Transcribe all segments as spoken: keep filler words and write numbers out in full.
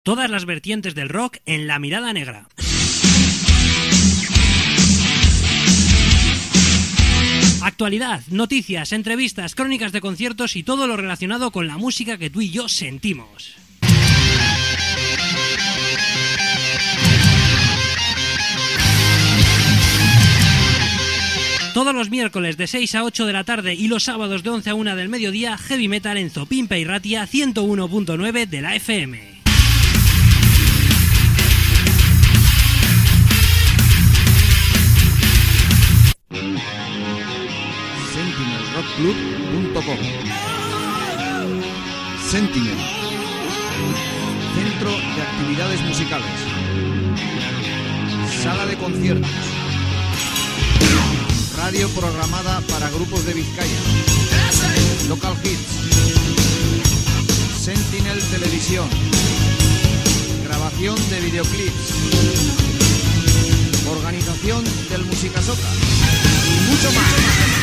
Todas las vertientes del rock en La Mirada Negra. Actualidad, noticias, entrevistas, crónicas de conciertos y todo lo relacionado con la música que tú y yo sentimos. Todos los miércoles de seis a ocho de la tarde y los sábados de once a una del mediodía, Heavy Metal en Zopimpa y Ratia ciento uno punto nueve de la F M. sentinel rock club punto com. Sentinel, centro de actividades musicales, sala de conciertos, radio programada para grupos de Vizcaya, local hits, Sentinel Televisión, grabación de videoclips, organización del Musicasoca y mucho más.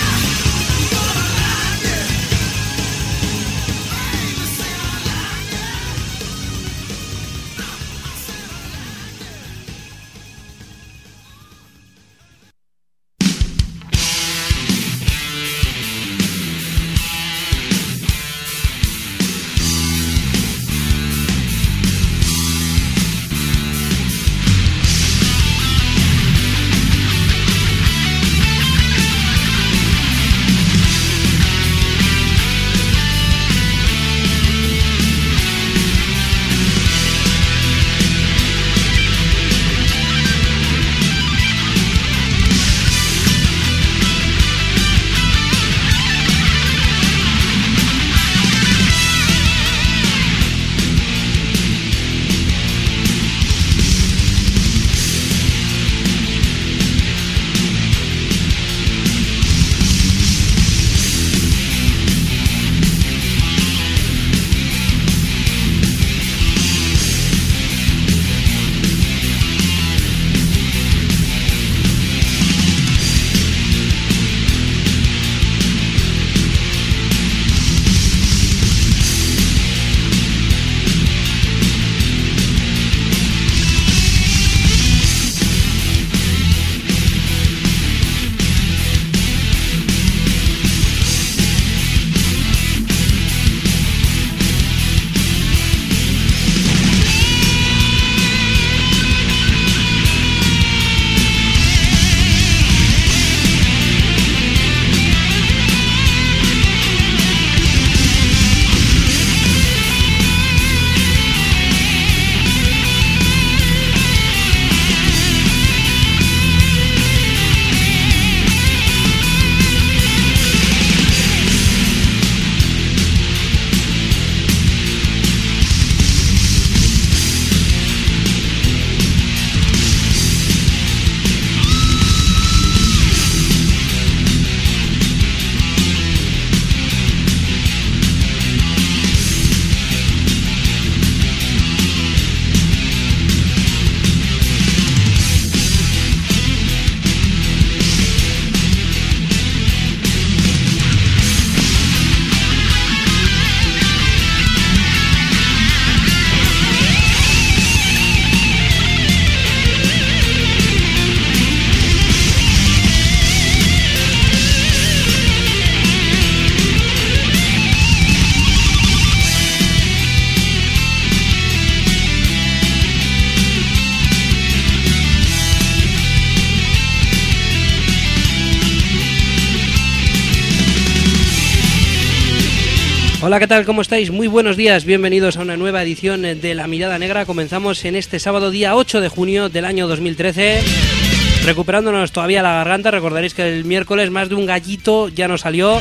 Hola, ¿qué tal? ¿Cómo estáis? Muy buenos días, bienvenidos a una nueva edición de La Mirada Negra. Comenzamos en este sábado día ocho de junio del año dos mil trece, recuperándonos todavía la garganta. Recordaréis que el miércoles más de un gallito ya nos salió.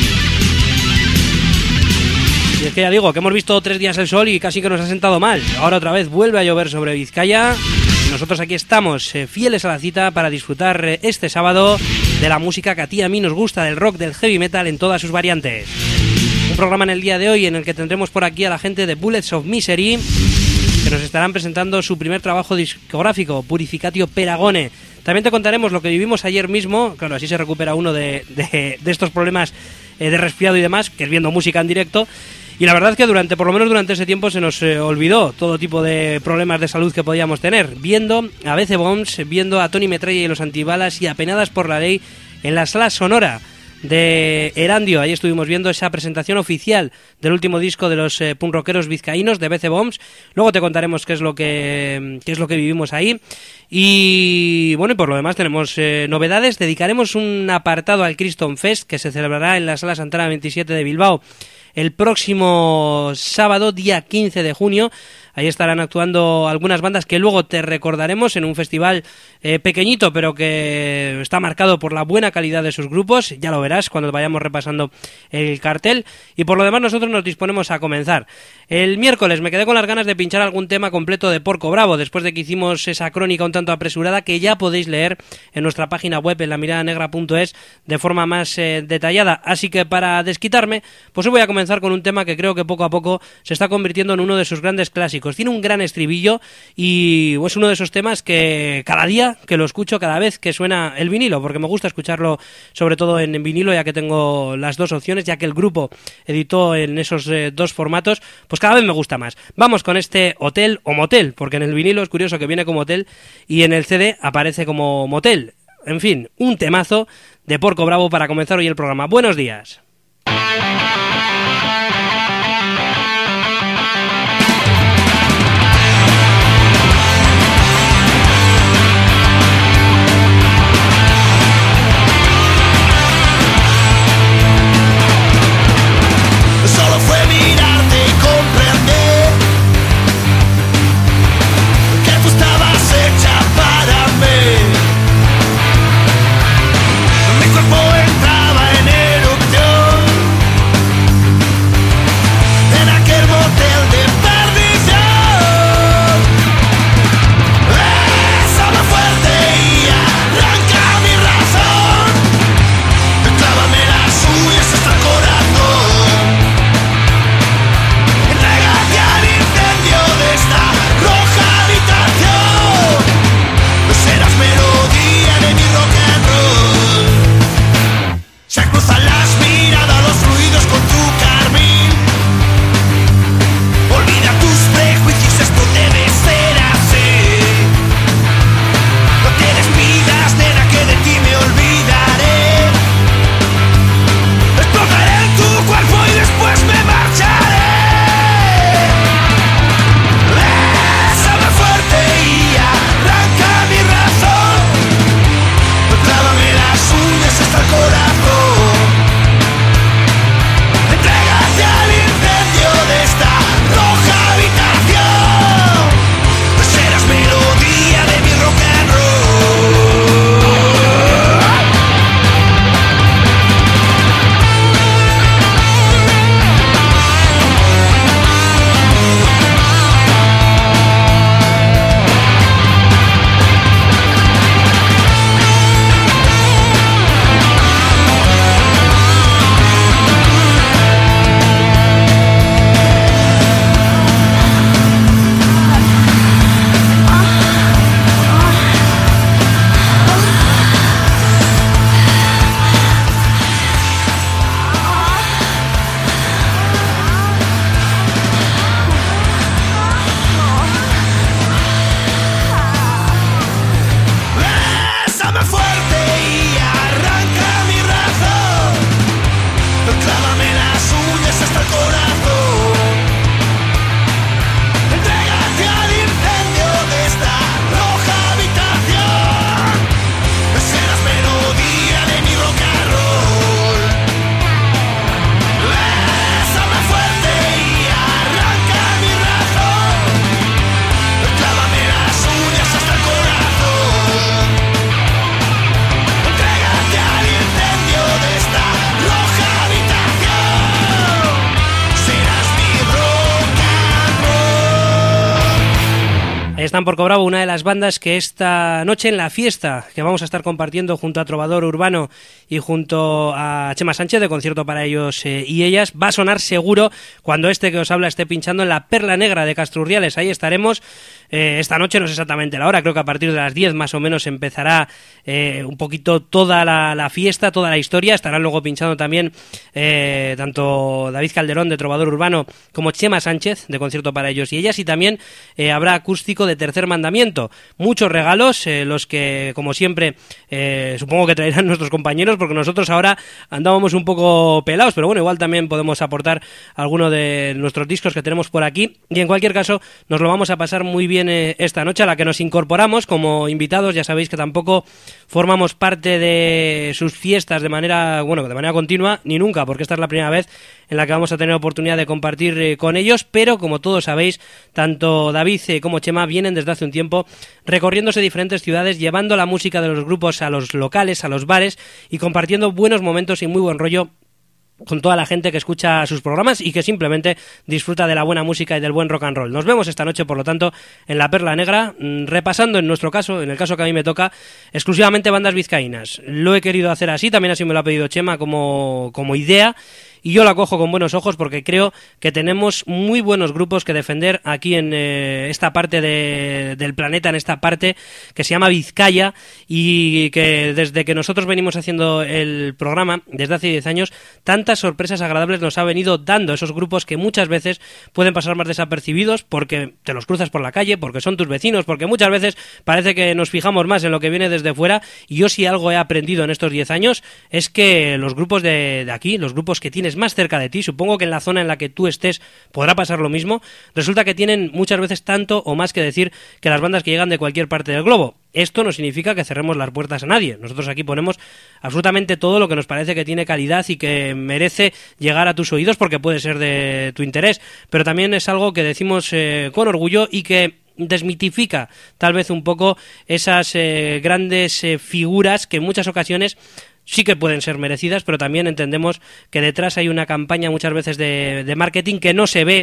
Y es que ya digo, que hemos visto tres días el sol y casi que nos ha sentado mal. Ahora otra vez vuelve a llover sobre Vizcaya. Y nosotros aquí estamos, eh, fieles a la cita para disfrutar eh, este sábado de la música que a ti y a mí nos gusta, del rock, del heavy metal en todas sus variantes. Un programa en el día de hoy en el que tendremos por aquí a la gente de Bullets of Misery, que nos estarán presentando su primer trabajo discográfico, Purificatio Peragone. También te contaremos lo que vivimos ayer mismo, claro, así se recupera uno de, de, de estos problemas eh, de resfriado y demás, que es viendo música en directo. Y la verdad es que durante, por lo menos durante ese tiempo, se nos eh, olvidó todo tipo de problemas de salud que podíamos tener, viendo a B C Bombs, viendo a Tony Metralla y los Antibalas y Apenadas por la Ley en la Sala Sonora de Erandio. Ahí estuvimos viendo esa presentación oficial del último disco de los eh, punk rockeros vizcaínos de B C Bombs. Luego te contaremos qué es lo que qué es lo que vivimos ahí. Y bueno, y por lo demás tenemos eh, novedades. Dedicaremos un apartado al Criston Fest, que se celebrará en la Sala Santana veintisiete de Bilbao el próximo sábado, día quince de junio. Ahí estarán actuando algunas bandas que luego te recordaremos en un festival eh, pequeñito, pero que está marcado por la buena calidad de sus grupos. Ya lo verás cuando vayamos repasando el cartel. Y por lo demás nosotros nos disponemos a comenzar. El miércoles me quedé con las ganas de pinchar algún tema completo de Porco Bravo, después de que hicimos esa crónica un tanto apresurada que ya podéis leer en nuestra página web en la mirada negra punto es de forma más eh, detallada. Así que para desquitarme, pues hoy voy a comenzar con un tema que creo que poco a poco se está convirtiendo en uno de sus grandes clásicos. Tiene un gran estribillo y es uno de esos temas que cada día que lo escucho, cada vez que suena el vinilo, porque me gusta escucharlo sobre todo en vinilo, ya que tengo las dos opciones, ya que el grupo editó en esos eh, dos formatos, pues cada vez me gusta más. Vamos con este Hotel o Motel, porque en el vinilo es curioso que viene como hotel y en el C D aparece como motel. En fin, un temazo de Porco Bravo para comenzar hoy el programa. Buenos días. Mi cuerpo entraba en erupción. Están Porco Bravo, una de las bandas que esta noche en la fiesta que vamos a estar compartiendo junto a Trovador Urbano y junto a Chema Sánchez de Concierto para Ellos eh, y Ellas va a sonar seguro cuando este que os habla esté pinchando en la Perla Negra de Castrurriales. Ahí estaremos eh, esta noche, no sé exactamente la hora, creo que a partir de las diez más o menos empezará eh, un poquito toda la, la fiesta, toda la historia. Estarán luego pinchando también eh, tanto David Calderón de Trovador Urbano como Chema Sánchez de Concierto para Ellos y Ellas, y también eh, habrá acústico de Tercer Mandamiento. Muchos regalos, eh, los que como siempre eh, supongo que traerán nuestros compañeros, porque nosotros ahora andábamos un poco pelados, pero bueno, igual también podemos aportar alguno de nuestros discos que tenemos por aquí, y en cualquier caso nos lo vamos a pasar muy bien eh, esta noche, a la que nos incorporamos como invitados. Ya sabéis que tampoco formamos parte de sus fiestas de manera, bueno, de manera continua, ni nunca, porque esta es la primera vez en la que vamos a tener oportunidad de compartir eh, con ellos, pero como todos sabéis, tanto David eh, como Chema vienen desde hace un tiempo recorriéndose diferentes ciudades, llevando la música de los grupos a los locales, a los bares, y compartiendo buenos momentos y muy buen rollo con toda la gente que escucha sus programas y que simplemente disfruta de la buena música y del buen rock and roll. Nos vemos esta noche, por lo tanto, en la Perla Negra, repasando en nuestro caso, en el caso que a mí me toca, exclusivamente bandas vizcaínas. Lo he querido hacer así, también así me lo ha pedido Chema como, como idea, y yo la cojo con buenos ojos porque creo que tenemos muy buenos grupos que defender aquí en eh, esta parte de, del planeta, en esta parte que se llama Vizcaya, y que desde que nosotros venimos haciendo el programa, desde hace diez años, tantas sorpresas agradables nos ha venido dando esos grupos que muchas veces pueden pasar más desapercibidos porque te los cruzas por la calle, porque son tus vecinos, porque muchas veces parece que nos fijamos más en lo que viene desde fuera. Y yo, si algo he aprendido en estos diez años, es que los grupos de, de aquí, los grupos que tienes más cerca de ti, supongo que en la zona en la que tú estés podrá pasar lo mismo, resulta que tienen muchas veces tanto o más que decir que las bandas que llegan de cualquier parte del globo. Esto no significa que cerremos las puertas a nadie. Nosotros aquí ponemos absolutamente todo lo que nos parece que tiene calidad y que merece llegar a tus oídos porque puede ser de tu interés, pero también es algo que decimos eh, con orgullo y que desmitifica tal vez un poco esas eh, grandes eh, figuras que en muchas ocasiones sí que pueden ser merecidas, pero también entendemos que detrás hay una campaña muchas veces de, de marketing que no se ve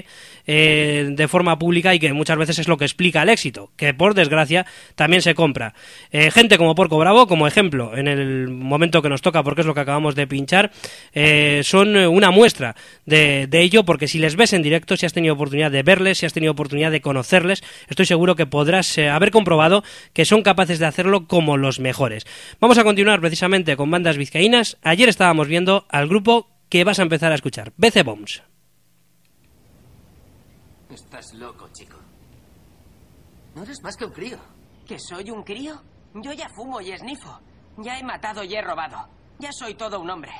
eh, de forma pública y que muchas veces es lo que explica el éxito, que por desgracia también se compra. Eh, gente como Porco Bravo, como ejemplo, en el momento que nos toca, porque es lo que acabamos de pinchar, eh, son una muestra de, de ello, porque si les ves en directo, si has tenido oportunidad de verles, si has tenido oportunidad de conocerles, estoy seguro que podrás eh, haber comprobado que son capaces de hacerlo como los mejores. Vamos a continuar precisamente con bandas vizcaínas. Ayer estábamos viendo al grupo que vas a empezar a escuchar, B C Bombs. Estás loco, chico. No eres más que un crío. ¿Que soy un crío? Yo ya fumo y esnifo. Ya he matado y he robado. Ya soy todo un hombre.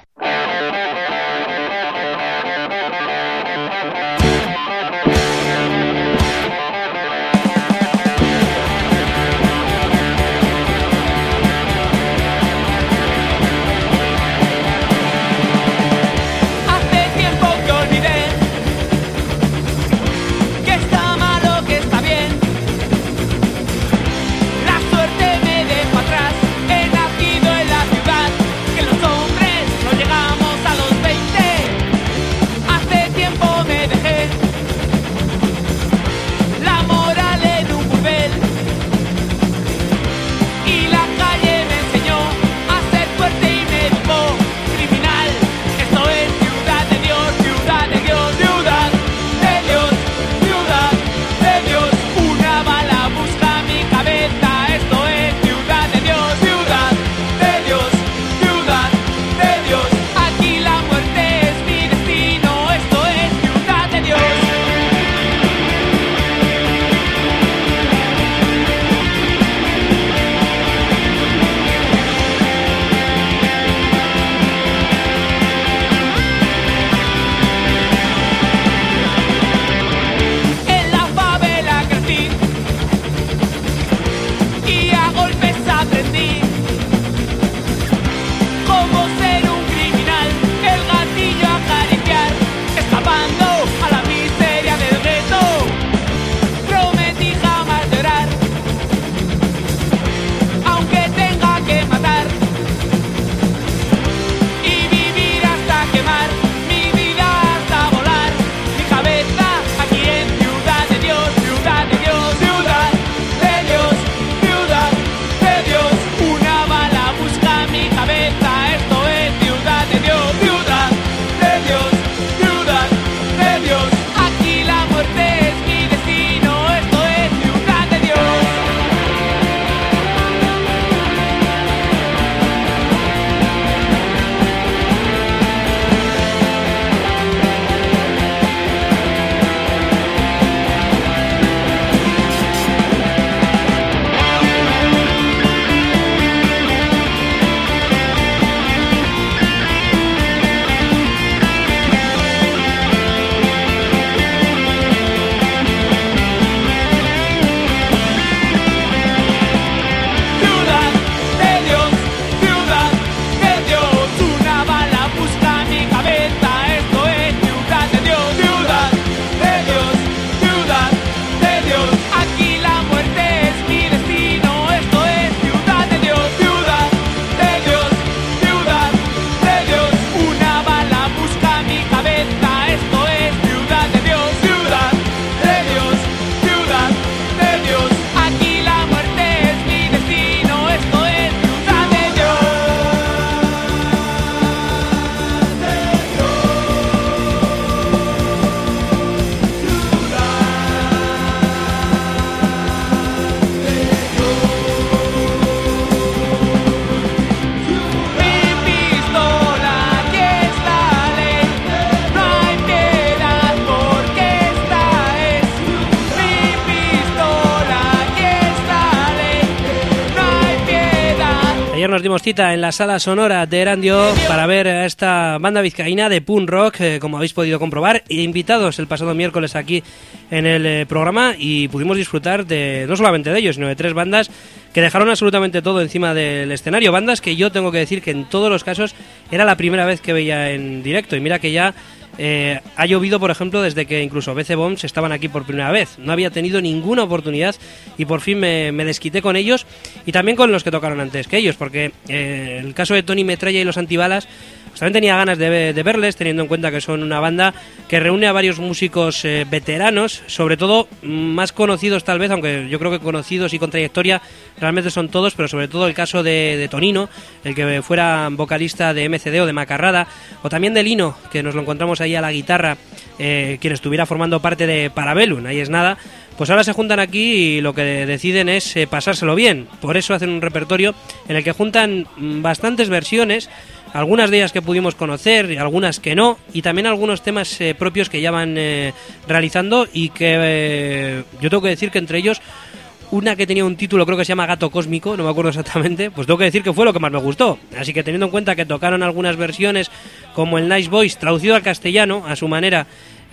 Ayer nos dimos cita en la sala sonora de Erandio para ver a esta banda vizcaína de punk rock, eh, como habéis podido comprobar, e invitados el pasado miércoles aquí en el eh, programa, y pudimos disfrutar de no solamente de ellos, sino de tres bandas que dejaron absolutamente todo encima del escenario. Bandas que yo tengo que decir que en todos los casos era la primera vez que veía en directo, y mira que ya Eh, ha llovido, por ejemplo, desde que incluso B C Bombs estaban aquí por primera vez. No había tenido ninguna oportunidad y por fin me, me desquité con ellos, y también con los que tocaron antes que ellos, porque eh, el caso de Tony Metralla y los Antibalas, pues también tenía ganas de, de verles, teniendo en cuenta que son una banda que reúne a varios músicos eh, veteranos, sobre todo más conocidos tal vez, aunque yo creo que conocidos y con trayectoria realmente son todos, pero sobre todo el caso de, de Tonino, el que fuera vocalista de M C D o de Macarrada, o también de Lino, que nos lo encontramos ahí a la guitarra, eh, quien estuviera formando parte de Parabellum, ahí es nada. Pues ahora se juntan aquí y lo que deciden es eh, pasárselo bien. Por eso hacen un repertorio en el que juntan bastantes versiones, algunas de ellas que pudimos conocer y algunas que no, y también algunos temas eh, propios que ya van eh, realizando, y que eh, yo tengo que decir que entre ellos una que tenía un título, creo que se llama Gato Cósmico, no me acuerdo exactamente, pues tengo que decir que fue lo que más me gustó. Así que teniendo en cuenta que tocaron algunas versiones como el Nice Boys traducido al castellano a su manera,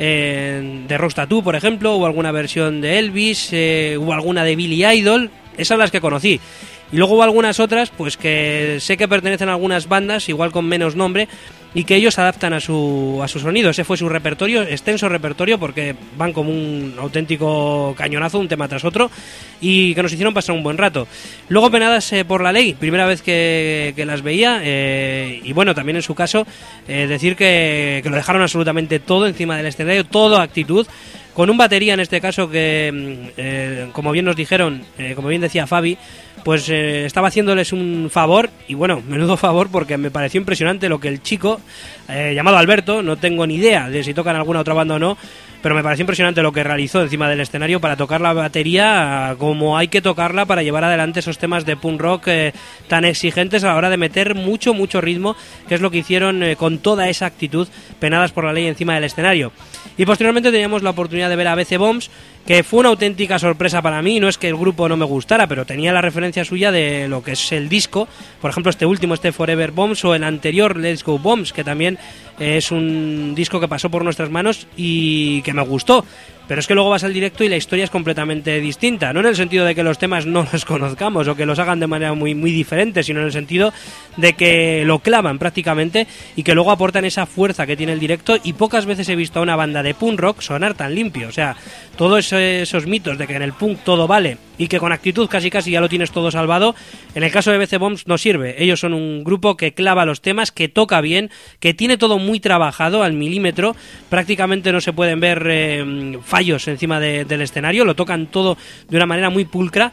eh, de Rock Tattoo, por ejemplo, o alguna versión de Elvis, eh, o alguna de Billy Idol, esas son las que conocí. Y luego hubo algunas otras, pues que sé que pertenecen a algunas bandas, igual con menos nombre, y que ellos adaptan a su, a su sonido. Ese fue su repertorio, extenso repertorio, porque van como un auténtico cañonazo, un tema tras otro, y que nos hicieron pasar un buen rato. Luego Penadas eh, por la Ley, primera vez que, que las veía, eh, y bueno, también en su caso, eh, decir que, que lo dejaron absolutamente todo encima del escenario, todo actitud, con un batería en este caso que, eh, como bien nos dijeron, eh, como bien decía Fabi, pues eh, estaba haciéndoles un favor, y bueno, menudo favor, porque me pareció impresionante lo que el chico, eh, llamado Alberto, no tengo ni idea de si tocan alguna otra banda o no, pero me pareció impresionante lo que realizó encima del escenario para tocar la batería como hay que tocarla para llevar adelante esos temas de punk rock eh, tan exigentes a la hora de meter mucho, mucho ritmo, que es lo que hicieron eh, con toda esa actitud, Penadas por la Ley encima del escenario. Y posteriormente teníamos la oportunidad de ver a B C Bombs, que fue una auténtica sorpresa para mí. No es que el grupo no me gustara, pero tenía la referencia suya de lo que es el disco, por ejemplo este último, este Forever Bombs, o el anterior Let's Go Bombs, que también es un disco que pasó por nuestras manos y que me gustó. Pero es que luego vas al directo y la historia es completamente distinta, no en el sentido de que los temas no los conozcamos o que los hagan de manera muy, muy diferente, sino en el sentido de que lo clavan prácticamente y que luego aportan esa fuerza que tiene el directo. Y pocas veces he visto a una banda de punk rock sonar tan limpio. O sea, todos esos mitos de que en el punk todo vale y que con actitud casi casi ya lo tienes todo salvado, en el caso de B C Bombs no sirve. Ellos son un grupo que clava los temas, que toca bien, que tiene todo muy trabajado al milímetro, prácticamente no se pueden ver eh, fallos encima de, del escenario, lo tocan todo de una manera muy pulcra,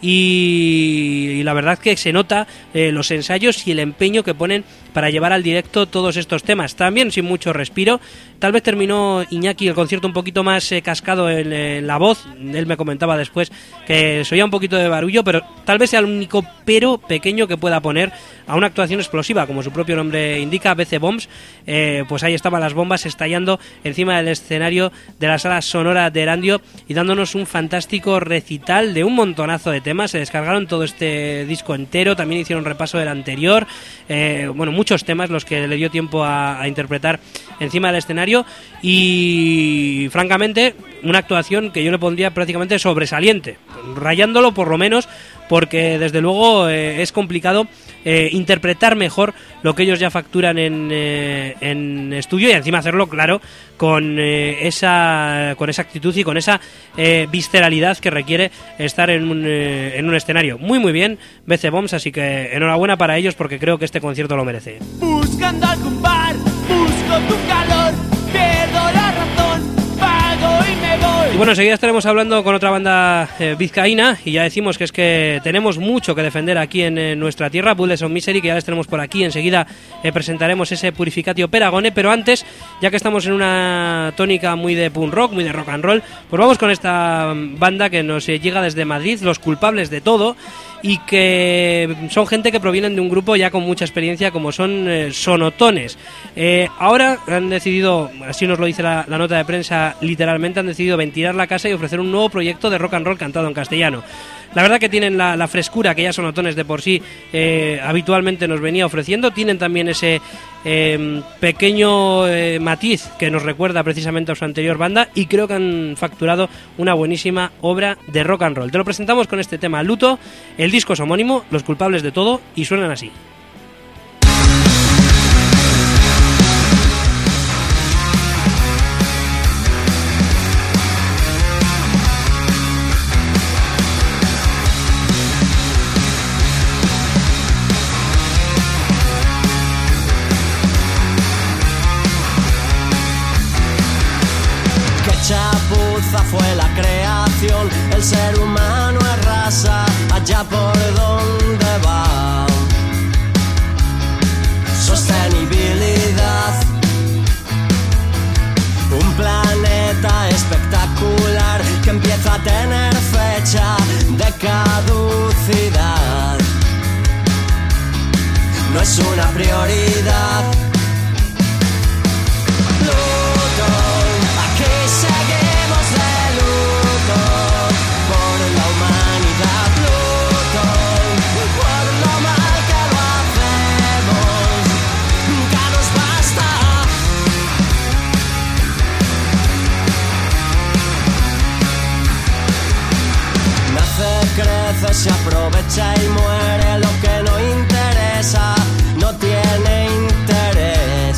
y, y la verdad que se nota eh, los ensayos y el empeño que ponen para llevar al directo todos estos temas, también sin mucho respiro. Tal vez terminó Iñaki el concierto un poquito más eh, cascado en, en la voz. Él me comentaba después que se oía un poquito de barullo, pero tal vez sea el único pero pequeño que pueda poner a una actuación explosiva, como su propio nombre indica, B C Bombs. Eh, pues ahí estaban las bombas estallando encima del escenario de la sala sonora de Erandio y dándonos un fantástico recital de un montonazo de temas. Se descargaron todo este disco entero, también hicieron repaso del anterior, eh, bueno, muchos temas los que le dio tiempo a, a interpretar encima del escenario, y francamente una actuación que yo le pondría prácticamente sobresaliente, rayándolo por lo menos, porque desde luego eh, es complicado eh, interpretar mejor lo que ellos ya facturan en, eh, en estudio, y encima hacerlo, claro, con eh, esa con esa actitud y con esa eh, visceralidad que requiere estar en un, eh, en un escenario. Muy muy bien B C Bombs, así que enhorabuena para ellos, porque creo que este concierto lo merece. Buscando algún bar, busco tu calor, pierdo la razón, pago y me voy. Y bueno, enseguida estaremos hablando con otra banda eh, vizcaína, y ya decimos que es que tenemos mucho que defender aquí en, en nuestra tierra, Bullets of Misery, que ya les tenemos por aquí. Enseguida eh, presentaremos ese Purificatio Peragone, pero antes, ya que estamos en una tónica muy de punk rock, muy de rock and roll, pues vamos con esta banda que nos eh, llega desde Madrid, Los Culpables de Todo. y que son gente que provienen de un grupo ya con mucha experiencia como son eh, Sonotones. Eh, ahora han decidido, así nos lo dice la, la nota de prensa literalmente, han decidido ventilar la casa y ofrecer un nuevo proyecto de rock and roll cantado en castellano. La verdad que tienen la, la frescura que ya Sonotones de por sí eh, habitualmente nos venía ofreciendo, tienen también ese eh, pequeño eh, matiz que nos recuerda precisamente a su anterior banda y creo que han facturado una buenísima obra de rock and roll. Te lo presentamos con este tema, Luto, el disco es homónimo, Los culpables de todo, y suenan así. Fue la creación, el ser humano arrasa allá por donde va. Sostenibilidad, un planeta espectacular que empieza a tener fecha de caducidad. No es una prioridad. Luto, aquí seguimos de luto por la humanidad. Luto por lo mal que lo hacemos. Nunca nos basta. Nace, crece, se aprovecha y muere. Lo que no interesa no tiene interés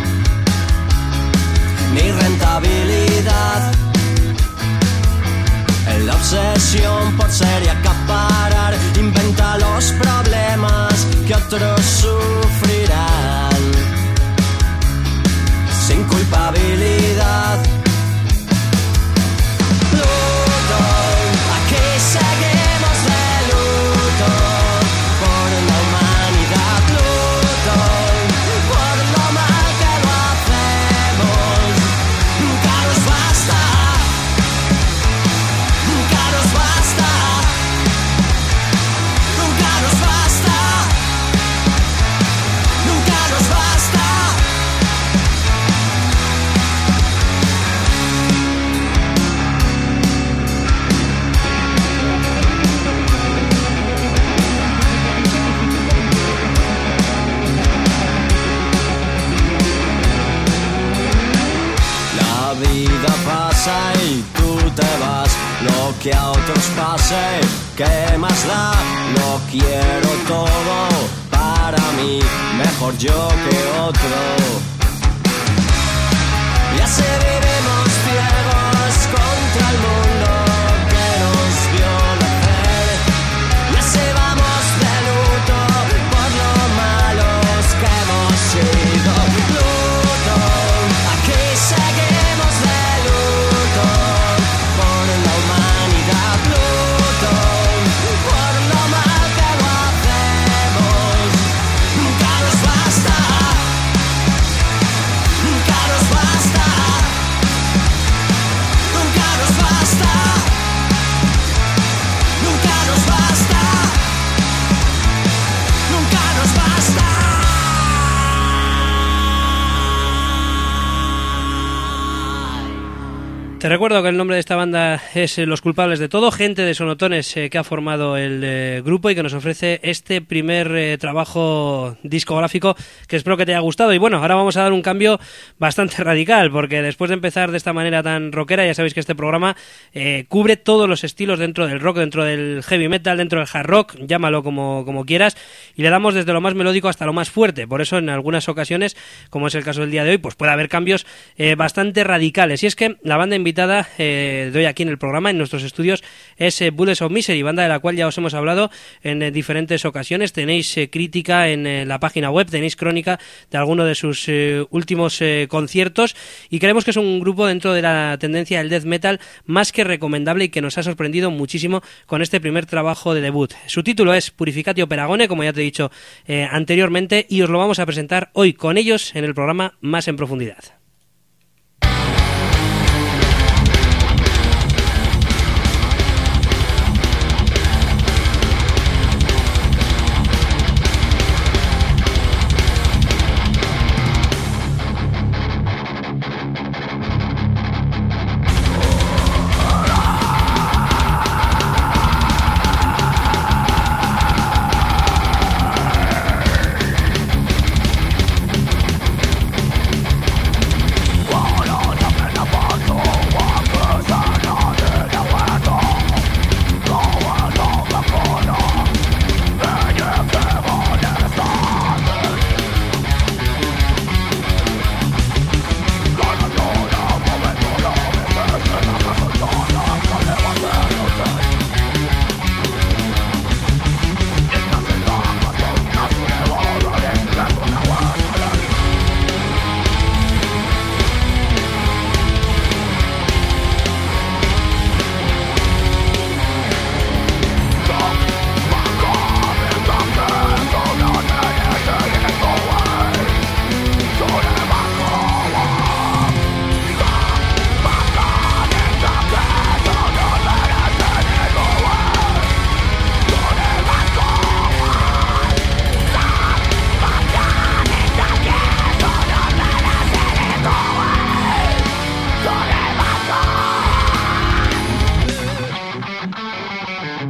ni rentabilidad. En la obsesión por ser y acaparar, inventa los problemas que otros sufrirán sin culpabilidad. Luto, aquí seguimos de luto por la humanidad. Luto por lo mal que lo hacemos. Nunca nos basta. Nunca nos basta. Nunca nos basta. Nunca nos basta. La vida pasa y tú te vas. Lo que a otros pase, ¿qué más da? Lo quiero todo para mí, mejor yo que otro. Y así vivimos ciegos contra el mundo que nos vio nacer. Y así vamos de luto por lo malos que hemos sido. Luto, aquí seguimos de luto por la humanidad. Luto por lo mal que lo hacemos. Nunca nos basta. Nunca nos basta. Nunca nos basta. Nunca nos basta. Nunca nos basta. Te recuerdo que el nombre de esta banda es eh, Los culpables de todo, gente de Sonotones eh, que ha formado el eh, grupo y que nos ofrece este primer eh, trabajo discográfico que espero que te haya gustado. Y bueno, ahora vamos a dar un cambio bastante radical, porque después de empezar de esta manera tan rockera, ya sabéis que este programa eh, cubre todos los estilos dentro del rock, dentro del heavy metal, dentro del hard rock, llámalo como, como quieras, y le damos desde lo más melódico hasta lo más fuerte. Por eso en algunas ocasiones, como es el caso del día de hoy, pues puede haber cambios eh, bastante radicales. Y es que la banda invitada eh, de hoy aquí en el programa, en nuestros estudios, es eh, Bullets of Misery, banda de la cual ya os hemos hablado en eh, diferentes ocasiones. Tenéis eh, crítica en eh, la página web, tenéis crónica de alguno de sus eh, últimos eh, conciertos, y creemos que es un grupo dentro de la tendencia del death metal más que recomendable y que nos ha sorprendido muchísimo con este primer trabajo de debut. Su título es Purificatio Peragone, como ya te he dicho eh, anteriormente, y os lo vamos a presentar hoy con ellos en el programa más en profundidad.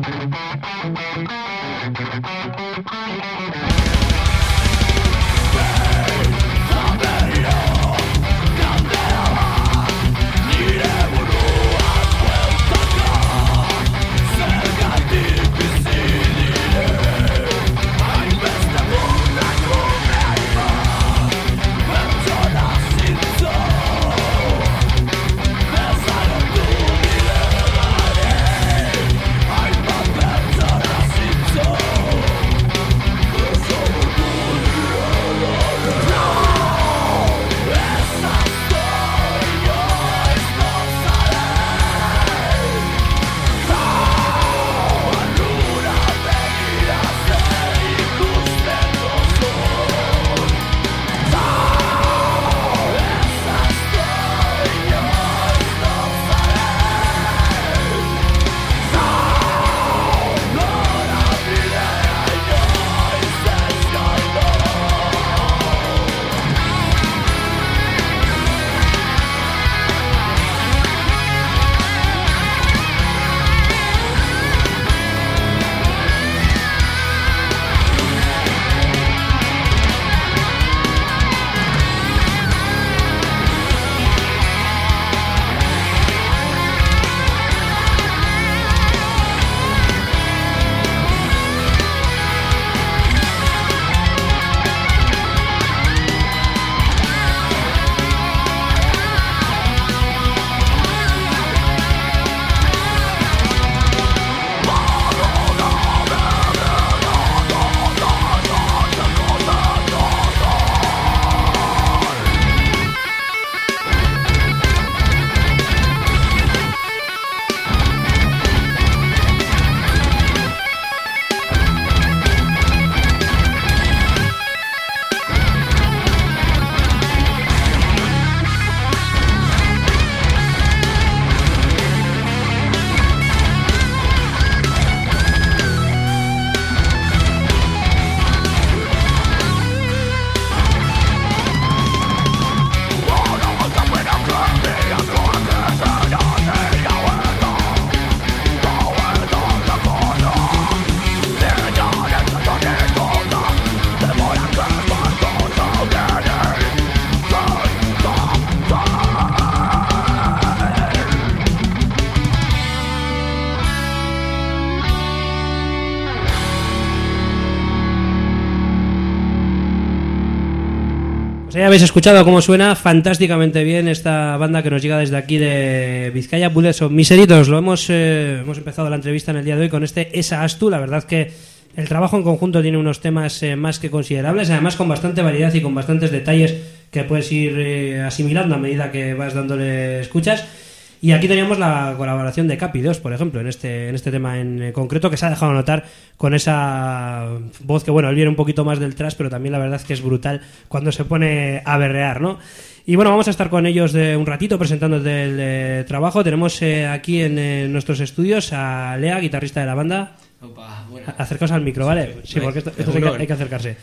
Ya habéis escuchado cómo suena fantásticamente bien esta banda que nos llega desde aquí de Vizcaya, Bullets of Misery. Nos lo hemos, eh, hemos empezado la entrevista en el día de hoy con este Esa Astu. La verdad que el trabajo en conjunto tiene unos temas eh, más que considerables, además con bastante variedad y con bastantes detalles que puedes ir eh, asimilando a medida que vas dándole escuchas. Y aquí teníamos la colaboración de Capi dos, por ejemplo, en este en este tema en concreto, que se ha dejado notar con esa voz que, bueno, él viene un poquito más del thrash, pero también la verdad es que es brutal cuando se pone a berrear, ¿no? Y bueno, vamos a estar con ellos de un ratito presentando el eh, trabajo. Tenemos eh, aquí en eh, nuestros estudios a Lea, guitarrista de la banda. Opa, bueno. Acercaos al micro, ¿vale? Sí, porque esto, esto hay, que, hay que acercarse.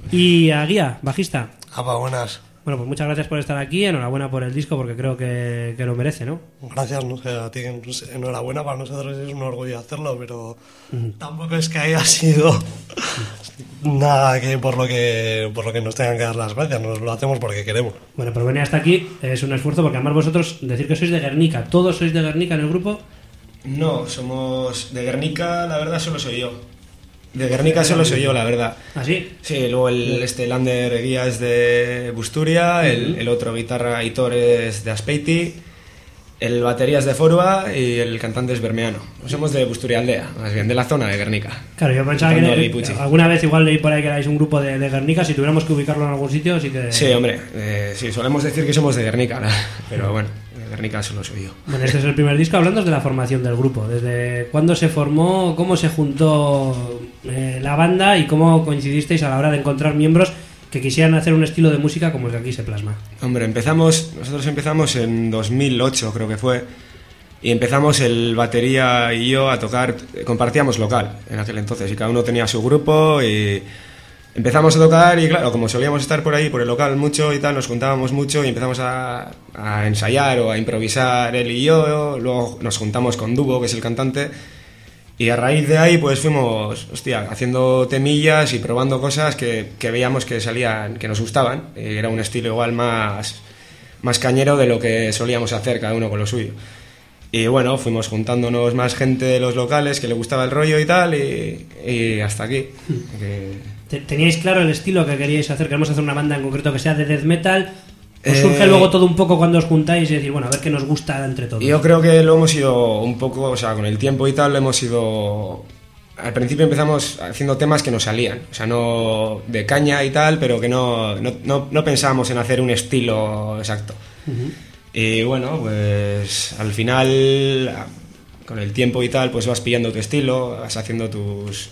Y a Guía, bajista. Apa, buenas. Bueno, pues muchas gracias por estar aquí, enhorabuena por el disco porque creo que, que lo merece, ¿no? Gracias, no sé, a ti, no sé, enhorabuena, para nosotros es un orgullo hacerlo, pero uh-huh. tampoco es que haya sido nada que por lo que por lo que nos tengan que dar las gracias, nos lo hacemos porque queremos. Bueno, pero venir hasta aquí es un esfuerzo porque además vosotros decir que sois de Guernica, ¿todos sois de Guernica en el grupo? No, somos de Guernica, la verdad solo soy yo. De Guernica solo soy yo, la verdad. ¿Ah, sí? Sí, luego el este Lander Guía es de Busturia, el, el otro guitarra Aitor es de Aspeiti, el batería es de Forua y el cantante es bermeano. Somos de Busturia Aldea, más bien, de la zona de Guernica. Claro, yo pensaba que eh, alguna vez igual leí por ahí que erais un grupo de, de Guernica, si tuviéramos que ubicarlo en algún sitio, sí que... Sí, hombre, eh, sí, solemos decir que somos de Guernica, ¿no? Pero bueno... Guernica solo soy yo. Bueno, este es el primer disco. Hablando de la formación del grupo, desde cuándo se formó, cómo se juntó eh, la banda y cómo coincidisteis a la hora de encontrar miembros que quisieran hacer un estilo de música como el que aquí se plasma. Hombre, empezamos, nosotros empezamos en dos mil ocho, creo que fue, y empezamos el batería y yo a tocar, compartíamos local en aquel entonces y cada uno tenía su grupo y empezamos a tocar y claro, como solíamos estar por ahí, por el local mucho y tal, nos juntábamos mucho y empezamos a, a ensayar o a improvisar él y yo, luego nos juntamos con Dubo, que es el cantante, Y a raíz de ahí pues fuimos, hostia, haciendo temillas y probando cosas que, que veíamos que salían, que nos gustaban. Y era un estilo igual más, más cañero de lo que solíamos hacer cada uno con lo suyo. Y bueno, fuimos juntándonos más gente de los locales que le gustaba el rollo y tal, y, y hasta aquí. Que... ¿Teníais claro el estilo que queríais hacer? ¿Queremos hacer una banda en concreto que sea de death metal? ¿Os Eh, surge luego todo un poco cuando os juntáis y decir, bueno, a ver qué nos gusta entre todos? Yo creo que lo hemos ido un poco, o sea, con el tiempo y tal, lo hemos ido... Al principio empezamos haciendo temas que nos salían, o sea, no de caña y tal, pero que no, no, no, no pensábamos en hacer un estilo exacto. Uh-huh. Y bueno, pues al final, con el tiempo y tal, pues vas pillando tu estilo, vas haciendo tus,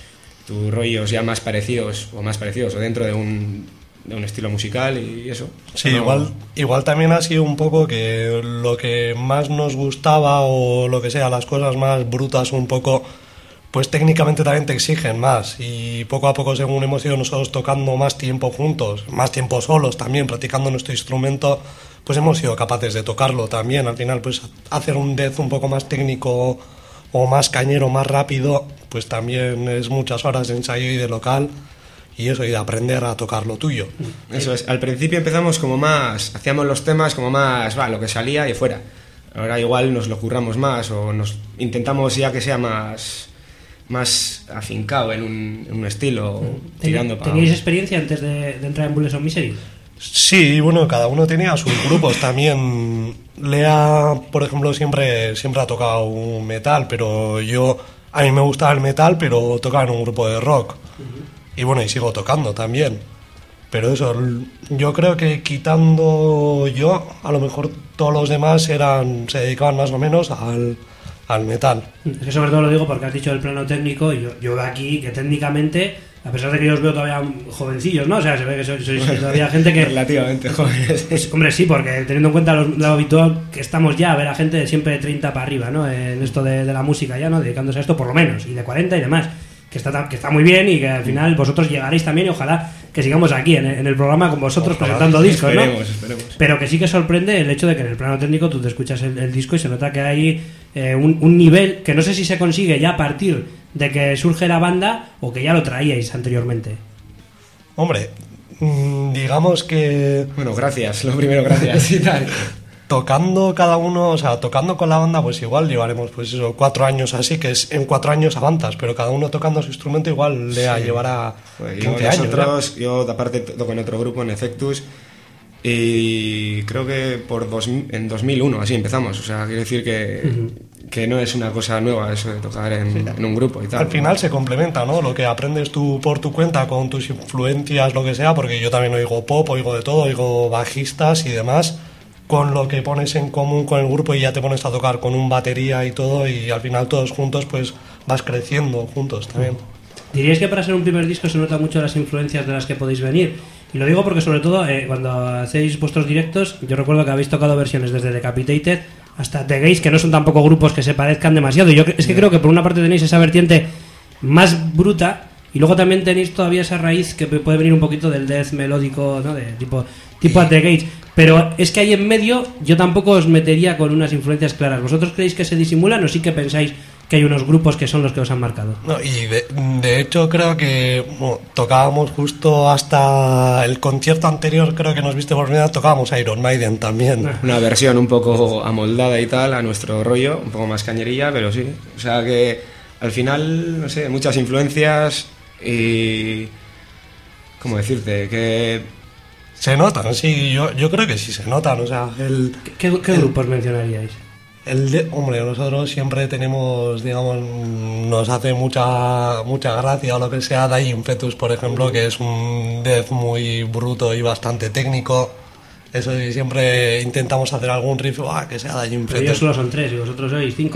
tus rollos ya más parecidos, o más parecidos, o dentro de un, de un estilo musical y eso. Sí, no... igual, igual también ha sido un poco que lo que más nos gustaba o lo que sea, las cosas más brutas un poco, pues técnicamente también te exigen más, y poco a poco, según hemos ido nosotros tocando más tiempo juntos, más tiempo solos también, practicando nuestro instrumento, pues hemos sido capaces de tocarlo también. Al final, pues hacer un death un poco más técnico o más cañero, más rápido, pues también es muchas horas de ensayo y de local, y eso, y de aprender a tocar lo tuyo. Eso es, al principio empezamos como más, hacíamos los temas como más, va, lo que salía y fuera. Ahora igual nos lo curramos más, o nos intentamos ya que sea más... más afincado en un, en un estilo, tirando para... ¿Teníais experiencia antes de, de entrar en Bullets of Misery? Sí, bueno, cada uno tenía sus grupos también. Lea, por ejemplo, siempre, siempre ha tocado un metal, pero yo, a mí me gustaba el metal, pero tocaba en un grupo de rock. Uh-huh. Y bueno, y sigo tocando también. Pero eso, yo creo que quitando yo, a lo mejor todos los demás eran, se dedicaban más o menos al... al metal. Es que sobre todo lo digo porque has dicho el plano técnico, y yo, yo veo aquí que técnicamente, a pesar de que yo os veo todavía jovencillos, ¿no? O sea, se ve que sois, sois todavía gente que... Relativamente jóvenes. Pues, hombre, sí, porque teniendo en cuenta lo, lo habitual que estamos ya a ver a gente de siempre de treinta para arriba, ¿no? En esto de, de la música ya, ¿no? Dedicándose a esto por lo menos, y de cuarenta y demás. Que está, que está muy bien, y que al final vosotros llegaréis también, y ojalá que sigamos aquí en, en el programa con vosotros, ojalá, presentando discos, esperemos, ¿no? Esperemos. Pero que sí que sorprende el hecho de que en el plano técnico tú te escuchas el, el disco y se nota que hay eh, un, un nivel que no sé si se consigue ya a partir de que surge la banda o que ya lo traíais anteriormente. Hombre, digamos que... Bueno, gracias, lo primero, gracias y tal. Tocando cada uno, o sea, tocando con la banda, pues igual llevaremos, pues eso, cuatro años así, que es en cuatro años avanzas, pero cada uno tocando su instrumento igual le sí. llevará pues quince yo, años. Nosotros, yo aparte toco en otro grupo, en Efectus, y creo que por dos, en dos mil uno así empezamos, o sea, quiero decir que, uh-huh. que no es una cosa nueva eso de tocar en, sí. en un grupo y tal. Al final se complementa, ¿no? Lo que aprendes tú por tu cuenta, con tus influencias, lo que sea, porque yo también oigo pop, oigo de todo, oigo bajistas y demás, con lo que pones en común con el grupo, y ya te pones a tocar con un batería y todo, y al final todos juntos pues vas creciendo juntos también. ¿Diríais que para ser un primer disco se nota mucho las influencias de las que podéis venir? Y lo digo porque sobre todo eh, cuando hacéis vuestros directos, yo recuerdo que habéis tocado versiones desde Decapitated hasta The Gays, que no son tampoco grupos que se parezcan demasiado, y yo es que creo que por una parte tenéis esa vertiente más bruta, y luego también tenéis todavía esa raíz que puede venir un poquito del death melódico, ¿no? De tipo, tipo a The Gates. Pero es que ahí en medio yo tampoco os metería con unas influencias claras. ¿Vosotros creéis que se disimulan o sí que pensáis que hay unos grupos que son los que os han marcado? No, y de, de hecho creo que bueno, tocábamos justo hasta el concierto anterior, creo que nos viste por primera vez, tocábamos Iron Maiden también. Una versión un poco amoldada y tal a nuestro rollo, un poco más cañerilla, pero sí. O sea que al final, no sé, muchas influencias y... ¿Cómo decirte? Que... Se notan, sí, yo, yo creo que sí se notan, o sea, el... ¿Qué, qué el, grupos mencionaríais? El de, hombre, nosotros siempre tenemos, digamos, nos hace mucha mucha gracia o lo que sea, Dying Fetus, por ejemplo, que es un death muy bruto y bastante técnico. Eso sí, siempre intentamos hacer algún riff, ah, que sea Dying Fetus. Ellos solo son tres y vosotros sois cinco.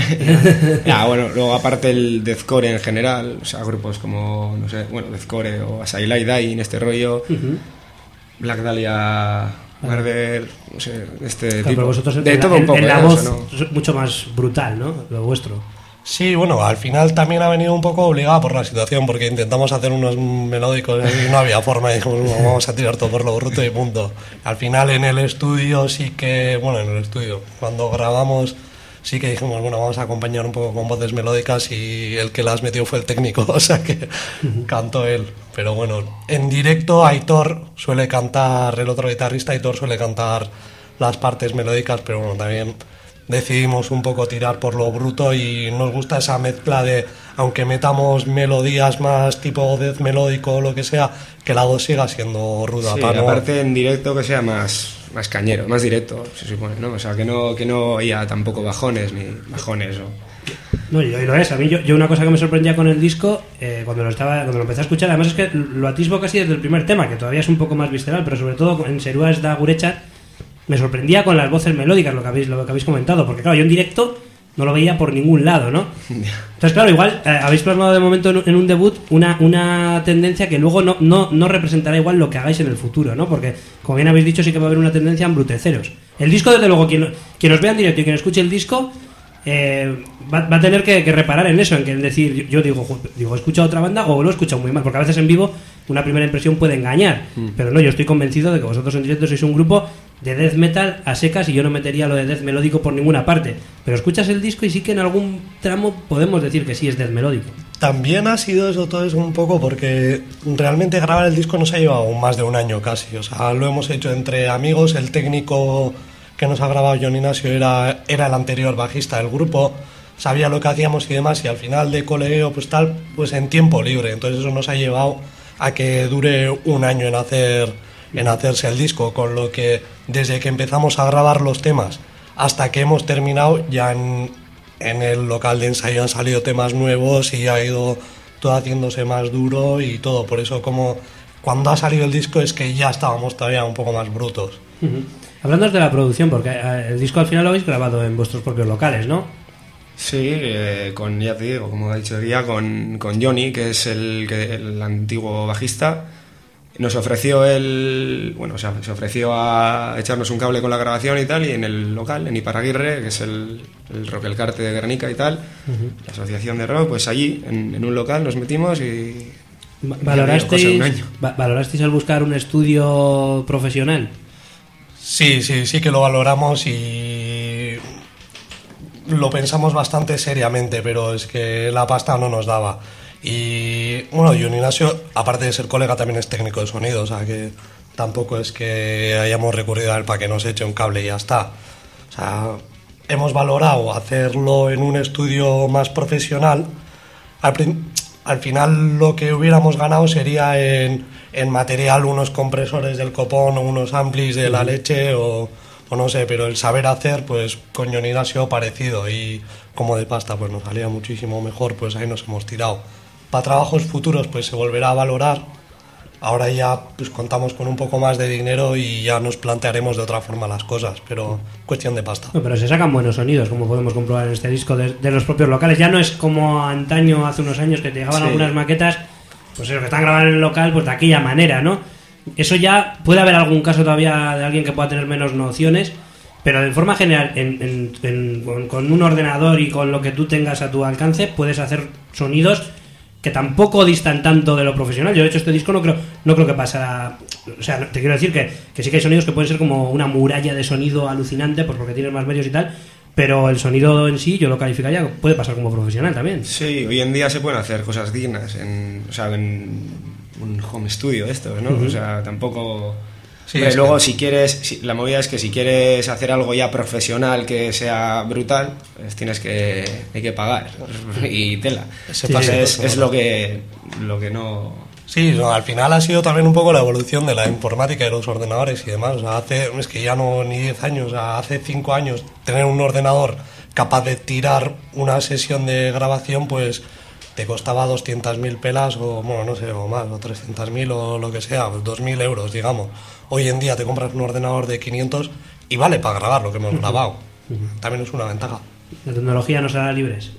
Ya, bueno, luego aparte el deathcore en general, o sea, grupos como, no sé, bueno, deathcore o As I Lie Dying, este rollo... Uh-huh. Black Dahlia, Murder, no sé, este claro, tipo. Vosotros de en todo la, un poco. En la ¿eh? voz Eso, ¿no? mucho más brutal, ¿no? Lo vuestro. Sí, bueno, al final también ha venido un poco obligada por la situación, porque intentamos hacer unos melódicos y no había forma, y dijimos, no, vamos a tirar todo por lo bruto y punto. Al final en el estudio sí que, bueno, en el estudio, cuando grabamos sí que dijimos, bueno, vamos a acompañar un poco con voces melódicas y el que las metió fue el técnico, o sea que cantó él. Pero bueno, en directo Aitor suele cantar, el otro guitarrista Aitor suele cantar las partes melódicas, pero bueno, también decidimos un poco tirar por lo bruto y nos gusta esa mezcla de, aunque metamos melodías más tipo death melódico o lo que sea, que la voz siga siendo ruda. Sí, para aparte no... en directo que sea más, más cañero, más directo, se supone, ¿no? O sea, que no, que no haya tampoco bajones ni bajones o... No, y lo es. A mí yo, yo una cosa que me sorprendía con el disco, eh, cuando lo estaba cuando lo empecé a escuchar, además es que lo atisbo casi desde el primer tema, que todavía es un poco más visceral, pero sobre todo en Seruas da Gurecha me sorprendía con las voces melódicas, lo que habéis lo que habéis comentado, porque claro, yo en directo no lo veía por ningún lado, ¿no? Entonces, claro, igual eh, habéis plasmado de momento en, en un debut una, una tendencia que luego no, no, no representará igual lo que hagáis en el futuro, ¿no? Porque, como bien habéis dicho, sí que va a haber una tendencia a embruteceros. El disco, desde luego, quien, quien os vea en directo y quien escuche el disco eh, va, va a tener que, que reparar en eso, en que decir, yo, yo digo, digo, he escuchado otra banda o lo he escuchado muy mal, porque a veces en vivo una primera impresión puede engañar, mm. pero no, yo estoy convencido de que vosotros en directo sois un grupo de death metal a secas y yo no metería lo de death melódico por ninguna parte, pero escuchas el disco y sí que en algún tramo podemos decir que sí es death melódico. También ha sido eso todo eso un poco porque realmente grabar el disco nos ha llevado más de un año casi, o sea, lo hemos hecho entre amigos. El técnico que nos ha grabado, John Ignacio, era, era el anterior bajista del grupo, sabía lo que hacíamos y demás, y al final de colegueo pues tal, pues en tiempo libre, entonces eso nos ha llevado a que dure un año en hacer en hacerse el disco, con lo que desde que empezamos a grabar los temas hasta que hemos terminado, ya en, en el local de ensayo han salido temas nuevos y ha ido todo haciéndose más duro y todo. Por eso, como cuando ha salido el disco, es que ya estábamos todavía un poco más brutos. Uh-huh. Hablando de la producción, porque el disco al final lo habéis grabado en vuestros propios locales, ¿no? Sí, eh, con, ya te digo, como ha dicho Guía, con, con Johnny, que es el, que, el antiguo bajista. Nos ofreció el, bueno, o sea, se ofreció a echarnos un cable con la grabación y tal, y en el local, en Iparaguirre, que es el, el Rock El Carte de Guernica y tal, uh-huh. la asociación de rock, pues allí, en, en un local, nos metimos y... ¿Valorasteis, y un año. ¿Valorasteis al buscar un estudio profesional? Sí, sí, sí que lo valoramos y lo pensamos bastante seriamente, pero es que la pasta no nos daba. Y bueno, John Ignacio, aparte de ser colega, también es técnico de sonido, o sea que tampoco es que hayamos recurrido a él para que nos eche un cable y ya está. O sea, hemos valorado hacerlo en un estudio más profesional. Al, al final lo que hubiéramos ganado sería en, en material, unos compresores del copón o unos amplis de la leche o, o no sé, pero el saber hacer, pues con John Ignacio parecido, y como de pasta pues nos salía muchísimo mejor, pues ahí nos hemos tirado. Para trabajos futuros pues se volverá a valorar. Ahora ya pues contamos con un poco más de dinero y ya nos plantearemos de otra forma las cosas, pero cuestión de pasta. No, pero se sacan buenos sonidos, como podemos comprobar en este disco, de, de los propios locales. Ya no es como antaño, hace unos años, que te llegaban sí. algunas maquetas, pues eso, que están grabadas en el local, pues de aquella manera, ¿no? Eso ya puede haber algún caso todavía de alguien que pueda tener menos nociones, pero de forma general, en, en, en, con, con un ordenador y con lo que tú tengas a tu alcance, puedes hacer sonidos que tampoco distan tanto de lo profesional. Yo, de hecho, este disco no creo no creo que pasara... O sea, te quiero decir que, que sí que hay sonidos que pueden ser como una muralla de sonido alucinante, pues porque tienes más medios y tal, pero el sonido en sí yo lo calificaría, puede pasar como profesional también. Sí, hoy en día se pueden hacer cosas dignas en, o sea, en un home studio esto, ¿no? Uh-huh. O sea, tampoco... Sí, Hombre, luego que... si quieres, si, la movida es que si quieres hacer algo ya profesional que sea brutal, pues tienes que hay que pagar y tela. Sí, Entonces sí, es, es lo que lo que no. Sí, no, al final ha sido también un poco la evolución de la informática y los ordenadores y demás. O sea, hace es que ya no ni diez años, o sea, hace cinco años tener un ordenador capaz de tirar una sesión de grabación, pues te costaba doscientas mil pelas o bueno no sé o más o trescientas mil o lo que sea, pues dos mil euros digamos. Hoy en día te compras un ordenador de quinientos y vale para grabar lo que hemos uh-huh. grabado. Uh-huh. También es una ventaja. La tecnología nos hará libres.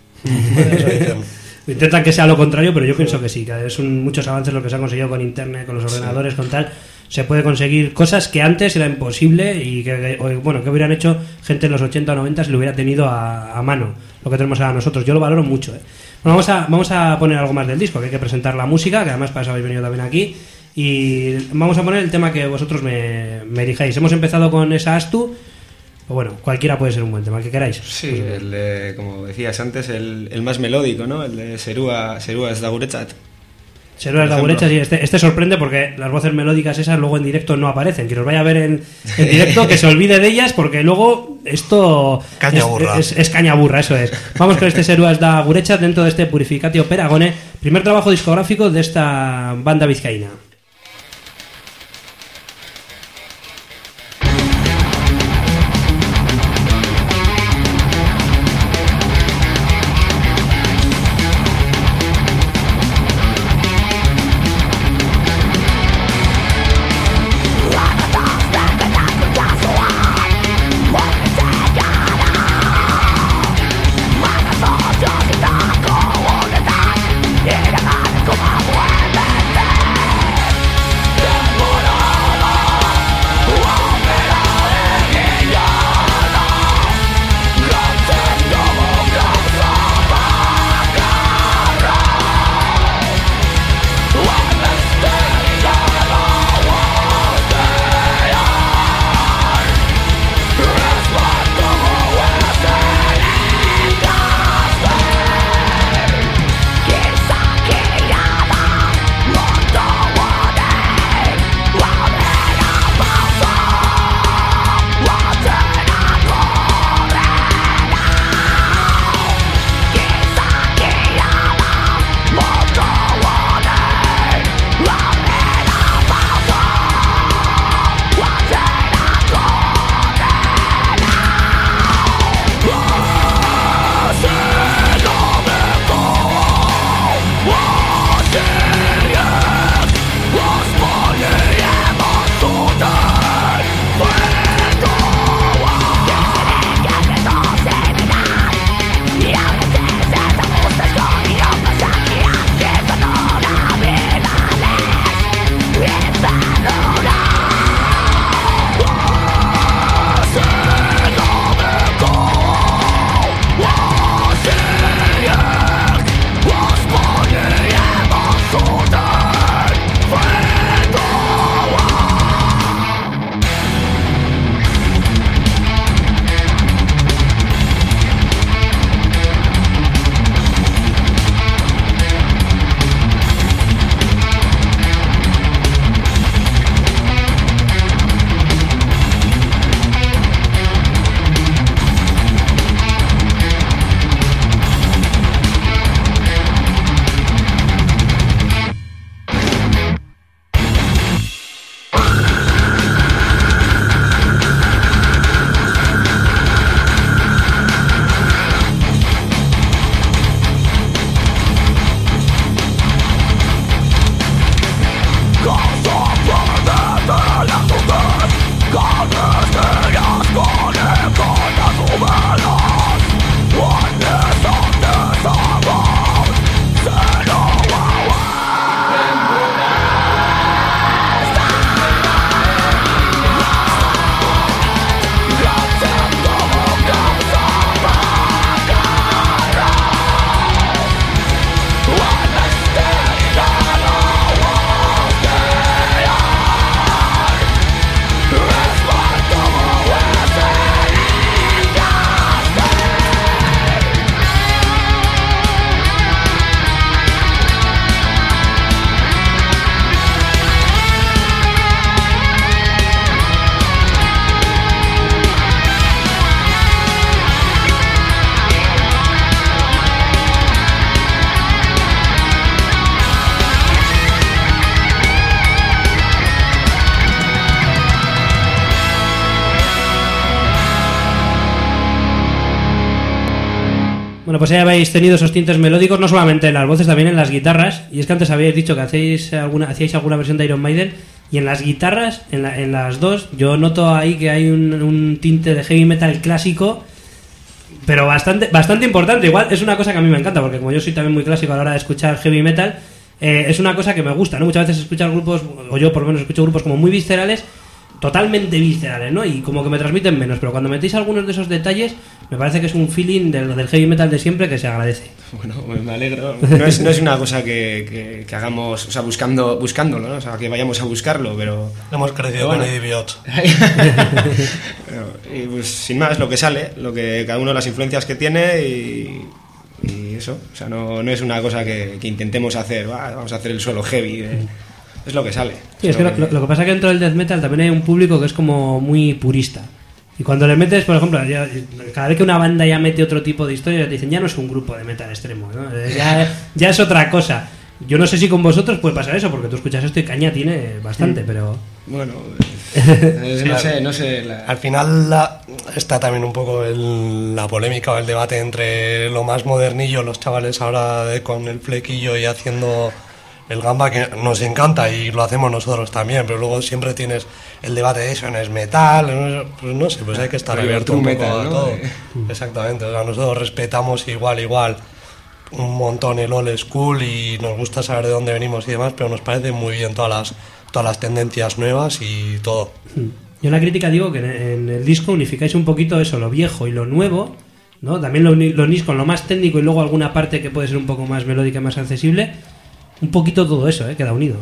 Eso dicen. Intentan que sea lo contrario, pero yo sí. pienso que sí, que son muchos avances lo que se ha conseguido con internet, con los ordenadores, sí. con tal. Se puede conseguir cosas que antes era imposible y que, bueno, que hubieran hecho gente en los ochenta o noventa si lo hubiera tenido a, a mano, lo que tenemos a nosotros. Yo lo valoro mucho. ¿eh? Bueno, vamos a, vamos a poner algo más del disco, que hay que presentar la música, que además para eso habéis venido también aquí. Y vamos a poner el tema que vosotros me, me elijáis. Hemos empezado con esa Astu, Pues bueno, cualquiera puede ser un buen tema, el que queráis. Sí, el de, como decías antes, el, el más melódico, ¿no? El de Serua, Serua es da guretzat. Serua es da guretzat, sí, este, este sorprende porque las voces melódicas esas luego en directo no aparecen. Quien os vaya a ver en, en directo, que se olvide de ellas, porque luego esto caña es, burra. Es, es, es caña burra, eso es. Vamos con este Serua es da guretzat dentro de este Purificatio Peragone, primer trabajo discográfico de esta banda vizcaína. Bueno, pues ya habéis tenido esos tintes melódicos, no solamente en las voces, también en las guitarras. Y es que antes habéis dicho que hacéis alguna, hacíais alguna versión de Iron Maiden. Y en las guitarras, en, la, en las dos, yo noto ahí que hay un, un tinte de heavy metal clásico, pero bastante bastante importante. Igual es una cosa que a mí me encanta, porque como yo soy también muy clásico a la hora de escuchar heavy metal, eh, es una cosa que me gusta, ¿no? Muchas veces escuchar grupos, o yo por lo menos escucho grupos como muy viscerales, totalmente viscerales, ¿no? Y como que me transmiten menos, pero cuando metéis algunos de esos detalles, me parece que es un feeling del, del heavy metal de siempre que se agradece. Bueno, me alegro. No es, no es una cosa que, que, que hagamos, o sea, buscando, buscándolo, ¿no? O sea, que vayamos a buscarlo, pero... Hemos crecido bueno. con Idiot. Y pues sin más, lo que sale, lo que cada uno las influencias que tiene y... y eso, o sea, no, no es una cosa que, que intentemos hacer, ah, vamos a hacer el suelo heavy, eh. Es lo que sale. Sí, es que lo, lo que pasa es que dentro del death metal también hay un público que es como muy purista. Y cuando le metes, por ejemplo, ya, cada vez que una banda ya mete otro tipo de historia, te dicen, ya no es un grupo de metal extremo, ¿no? Ya, ya es otra cosa. Yo no sé si con vosotros puede pasar eso, porque tú escuchas esto y caña tiene bastante, mm. pero... Bueno, eh, no sé, no sé... La... Al final la, está también un poco el, la polémica o el debate entre lo más modernillo, los chavales ahora de, con el flequillo y haciendo... el gamba, que nos encanta y lo hacemos nosotros también, pero luego siempre tienes el debate de eso, no es metal, no, pues no sé, pues hay que estar abierto un poco metal, a ¿no? todo. Exactamente, o sea, nosotros respetamos igual, igual un montón el old school y nos gusta saber de dónde venimos y demás, pero nos parecen muy bien todas las, todas las tendencias nuevas y todo. Yo en la crítica digo que en el disco unificáis un poquito eso, lo viejo y lo nuevo, ¿no? También lo, lo unís con lo más técnico y luego alguna parte que puede ser un poco más melódica, más accesible. Un poquito todo eso, ¿eh? Queda unido.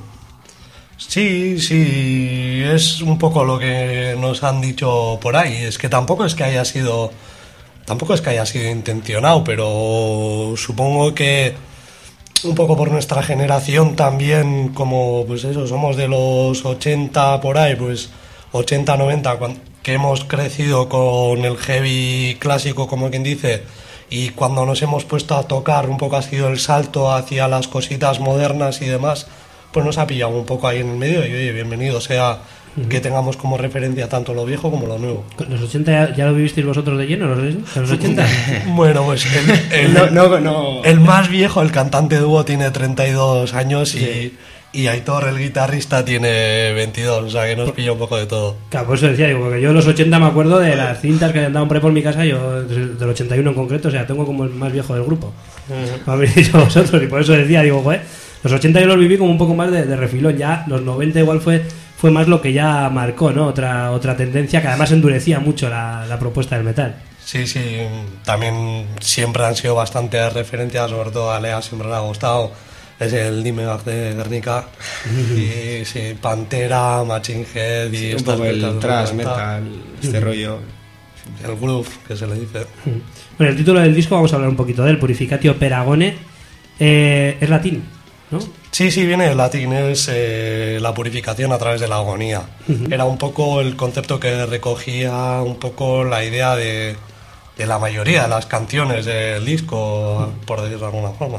Sí, sí, es un poco lo que nos han dicho por ahí. Es que tampoco es que haya sido, tampoco es que haya sido intencionado, pero supongo que un poco por nuestra generación también, como pues eso, somos de los ochenta por ahí, pues ochenta, noventa, que hemos crecido con el heavy clásico, como quien dice. Y cuando nos hemos puesto a tocar, un poco ha sido el salto hacia las cositas modernas y demás, pues nos ha pillado un poco ahí en el medio y oye, bienvenido sea uh-huh. que tengamos como referencia tanto lo viejo como lo nuevo. ¿Los ochenta ya, ya lo vivisteis vosotros de lleno, los, los ochenta? Bueno, pues el, el, no, no, no. el más viejo, el cantante dúo, tiene treinta y dos años sí. y... Y Aitor, el guitarrista, tiene veintidós, o sea que nos pilla un poco de todo. Claro, por eso decía, digo, porque yo en los ochenta me acuerdo de las cintas que andaban por ahí por mi casa, yo del ochenta y uno en concreto, o sea, tengo como el más viejo del grupo. Uh-huh. Lo habéis dicho vosotros, y por eso decía, digo, joder, los ochenta yo los viví como un poco más de, de refilón, ya los noventa igual fue fue más lo que ya marcó, ¿no? Otra otra tendencia que además endurecía mucho la, la propuesta del metal. Sí, sí, también siempre han sido bastantes referencias, sobre todo a Lea siempre le ha gustado. Es el Dimebag de Guernica y sí, Pantera, Machine Head y sí, un poco el thrash metal, este rollo, el groove que se le dice. Bueno, el título del disco vamos a hablar un poquito de él, Purificatio per Agone, eh, es latín, ¿no? Sí, sí, viene del latín, es eh, la purificación a través de la agonía. Uh-huh. Era un poco el concepto que recogía un poco la idea de, de la mayoría de las canciones del disco, uh-huh. por decirlo de alguna forma.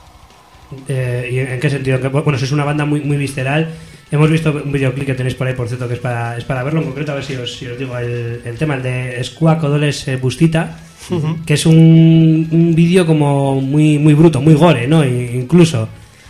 Eh, ¿Y en qué sentido? Que, bueno, sois una banda muy muy visceral. Hemos visto un videoclip que tenéis por ahí, por cierto, que es para, es para verlo en concreto, a ver si os, si os digo el, el tema, el de Squac Odoles Bustita, uh-huh. que es un, un vídeo como muy muy bruto, muy gore, ¿no? Incluso.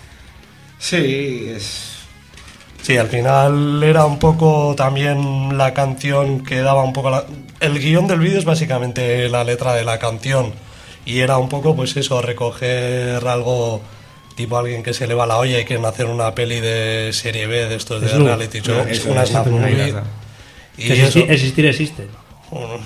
Sí, es... Sí, al final era un poco también la canción que daba un poco... La... El guión del vídeo es básicamente la letra de la canción y era un poco, pues eso, recoger algo... tipo alguien que se le va la olla y quieren hacer una peli de serie B de estos de es reality show, no, una snap movie. Y eso, existir existe. Bueno,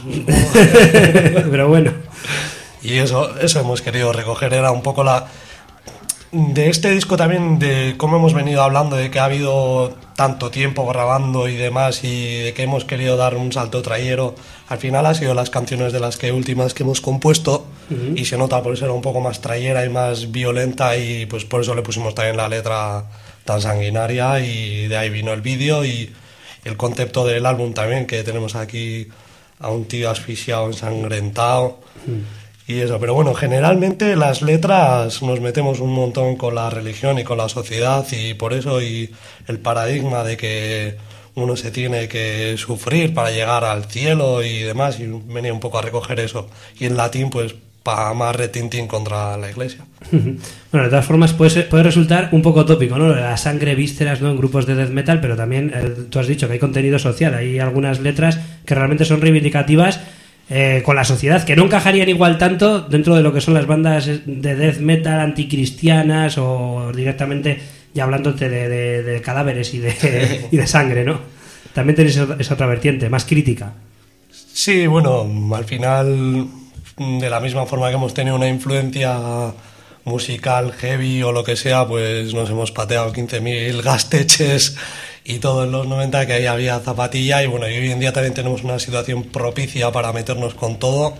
pero bueno. Y eso, eso hemos querido recoger, era un poco la... De este disco también, de cómo hemos venido hablando, de que ha habido tanto tiempo grabando y demás, y de que hemos querido dar un salto trayero, al final ha sido las canciones de las que últimas que hemos compuesto, uh-huh. y se nota por eso era un poco más trayera y más violenta, y pues por eso le pusimos también la letra tan sanguinaria, y de ahí vino el vídeo y el concepto del álbum también, que tenemos aquí a un tío asfixiado, ensangrentado, uh-huh. y eso. Pero bueno, generalmente las letras nos metemos un montón con la religión y con la sociedad, y por eso y el paradigma de que uno se tiene que sufrir para llegar al cielo y demás, y venía un poco a recoger eso. Y en latín, pues, para más retintín contra la iglesia. Bueno, de todas formas puede, ser, puede resultar un poco tópico, ¿no? La sangre, vísceras, ¿no? En grupos de death metal, pero también eh, tú has dicho que hay contenido social, hay algunas letras que realmente son reivindicativas eh, con la sociedad, que no encajarían igual tanto dentro de lo que son las bandas de death metal anticristianas o directamente ya hablándote de, de, de cadáveres y de, y de sangre, ¿no? también tenéis esa otra vertiente, más crítica. Sí, bueno, al final, de la misma forma que hemos tenido una influencia musical heavy o lo que sea, pues nos hemos pateado quince mil gasteches y todo en los noventa, que ahí había zapatilla, y bueno, y hoy en día también tenemos una situación propicia para meternos con todo,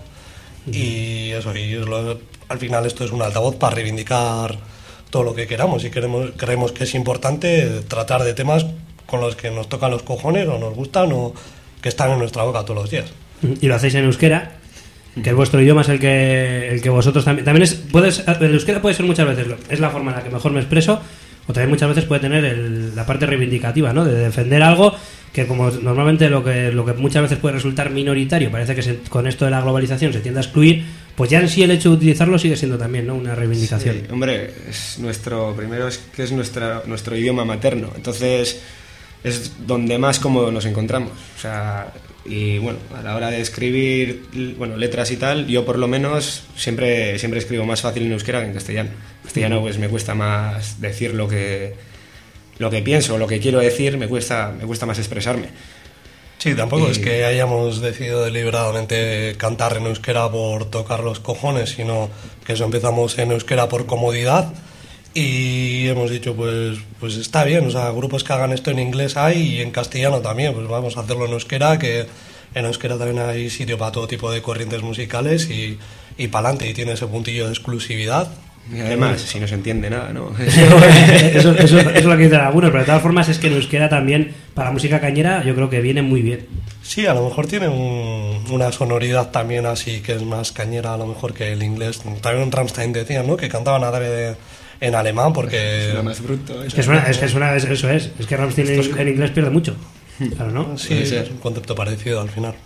y eso, y lo, al final esto es un altavoz para reivindicar todo lo que queramos, y queremos, creemos que es importante tratar de temas con los que nos tocan los cojones o nos gustan o que están en nuestra boca todos los días. Y lo hacéis en euskera, que el vuestro idioma es el que el que vosotros también también es puedes el euskera puede ser muchas veces es la forma en la que mejor me expreso, o también muchas veces puede tener el, la parte reivindicativa, ¿no? De defender algo que, como normalmente lo que lo que muchas veces puede resultar minoritario, parece que se, con esto de la globalización se tiende a excluir, pues ya en sí el hecho de utilizarlo sigue siendo también, ¿no?, una reivindicación. Sí, hombre, es nuestro primero es que es nuestra nuestro idioma materno, entonces es donde más cómodo nos encontramos, o sea, y bueno, a la hora de escribir, bueno, letras y tal, yo por lo menos siempre siempre escribo más fácil en euskera que en castellano. En castellano pues me cuesta más decir lo que lo que pienso, lo que quiero decir, me cuesta me cuesta más expresarme. Sí, tampoco y... es que hayamos decidido deliberadamente cantar en euskera por tocar los cojones, sino que eso, empezamos en euskera por comodidad. Y hemos dicho, pues pues está bien, o sea, grupos que hagan esto en inglés hay, y en castellano también, pues vamos a hacerlo en euskera, que en euskera también hay sitio para todo tipo de corrientes musicales, y, y para adelante, y tiene ese puntillo de exclusividad. Y además, si no se entiende nada, ¿no? eso, eso, eso, eso es lo que dicen algunos, pero de todas formas es que en euskera también, para la música cañera, yo creo que viene muy bien. Sí, a lo mejor tiene un, una sonoridad también así, que es más cañera a lo mejor que el inglés. También en Rammstein decían, ¿no?, que cantaban árabe de... en alemán, porque... Es lo más bruto. Es que suena, es que suena, eso es. Es que Rammstein en, en inglés pierde mucho. Claro, ¿no? Sí, es un concepto parecido al final.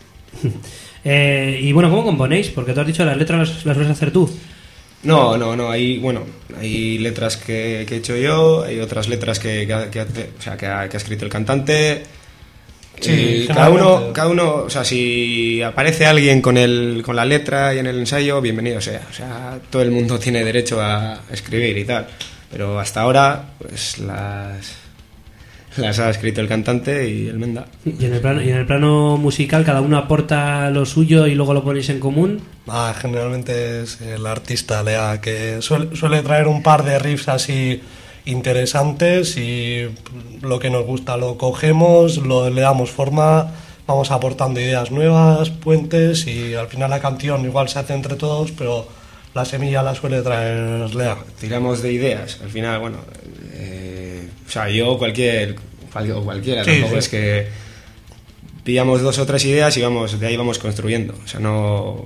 eh, y bueno, ¿cómo componéis? Porque tú has dicho las letras las, las vas a hacer tú. No, no, no. Hay, bueno, hay letras que, que he hecho yo, hay otras letras que, que, que, o sea, que, ha, que ha escrito el cantante. Sí, cada uno, cada uno, o sea, si aparece alguien con el con la letra y en el ensayo, bienvenido sea. O sea, todo el mundo tiene derecho a escribir y tal. Pero hasta ahora, pues las las ha escrito el cantante y el Menda. Y en el plano, y en el plano musical, cada uno aporta lo suyo y luego lo ponéis en común. Ah, generalmente es el artista, Lea, que suele, suele traer un par de riffs así interesantes, y lo que nos gusta lo cogemos, lo, le damos forma, vamos aportando ideas nuevas, puentes, y al final la canción igual se hace entre todos, pero la semilla la suele traer Lea. Tiramos de ideas, al final, bueno, eh, o sea, yo cualquier, cual, o cualquiera, sí, tampoco sí. Es que pillamos dos o tres ideas y vamos, de ahí vamos construyendo, o sea, no...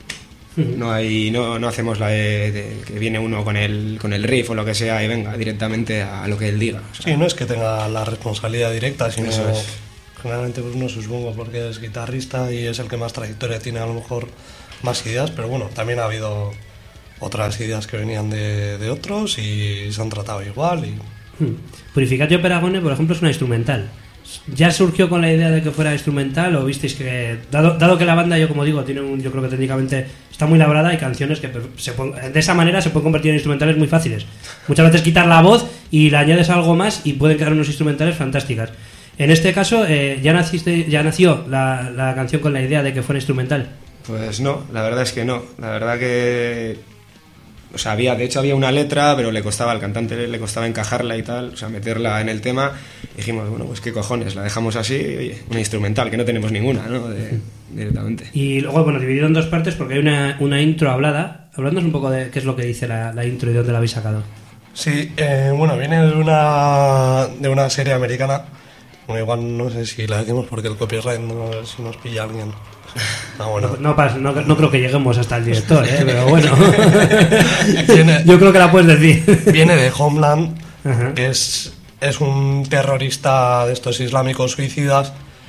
No hay, no, no hacemos la de, de que viene uno con el con el riff o lo que sea y venga directamente a lo que él diga. O sea, sí, no es que tenga la responsabilidad directa, sino eso es. Generalmente pues no supongo, porque es guitarrista y es el que más trayectoria tiene, a lo mejor más ideas, pero bueno, también ha habido otras ideas que venían de, de otros y se han tratado igual. Y... Purificatio Peragone, por ejemplo, es una instrumental. ¿Ya surgió con la idea de que fuera instrumental o visteis que, dado, dado que la banda, yo como digo, tiene un, yo creo que técnicamente está muy labrada, hay canciones que se pueden, de esa manera se pueden convertir en instrumentales muy fáciles? Muchas veces quitar la voz y le añades algo más y pueden quedar unos instrumentales fantásticas. En este caso, eh, ¿ya naciste, ya nació la, la canción con la idea de que fuera instrumental? Pues no, la verdad es que no. La verdad que... O sea, había, de hecho había una letra, pero le costaba al cantante, le costaba encajarla y tal, o sea, meterla en el tema. Y dijimos, bueno, pues qué cojones, la dejamos así, oye, una instrumental, que no tenemos ninguna, ¿no? De, directamente. Y luego, bueno, dividido en dos partes porque hay una, una intro hablada. Hablándonos un poco de qué es lo que dice la, la intro y dónde la habéis sacado. Sí, eh, bueno, viene de una, de una serie americana. Bueno, igual no sé si la decimos porque el copyright no sé si nos pilla alguien. Ah, bueno. No, no, no, no creo que lleguemos hasta el director, ¿eh? Pero bueno. Viene, yo creo que la puedes decir. Viene de Homeland, Ajá. que es, es un terrorista de estos islámicos suicidas,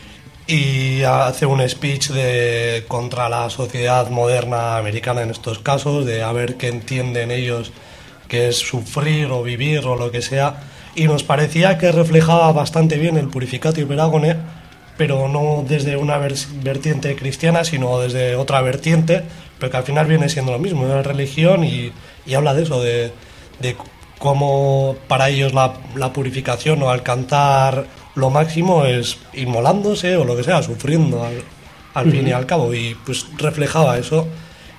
y hace un speech de, contra la sociedad moderna americana en estos casos, de a ver qué entienden ellos que es sufrir o vivir o lo que sea, y nos parecía que reflejaba bastante bien el Purificatio Peragone, pero no desde una vertiente cristiana, sino desde otra vertiente, pero que al final viene siendo lo mismo, de religión, y, y habla de eso, de, de cómo para ellos la, la purificación o al cantar lo máximo es inmolándose o lo que sea, sufriendo al, al uh-huh. fin y al cabo, y pues reflejaba eso.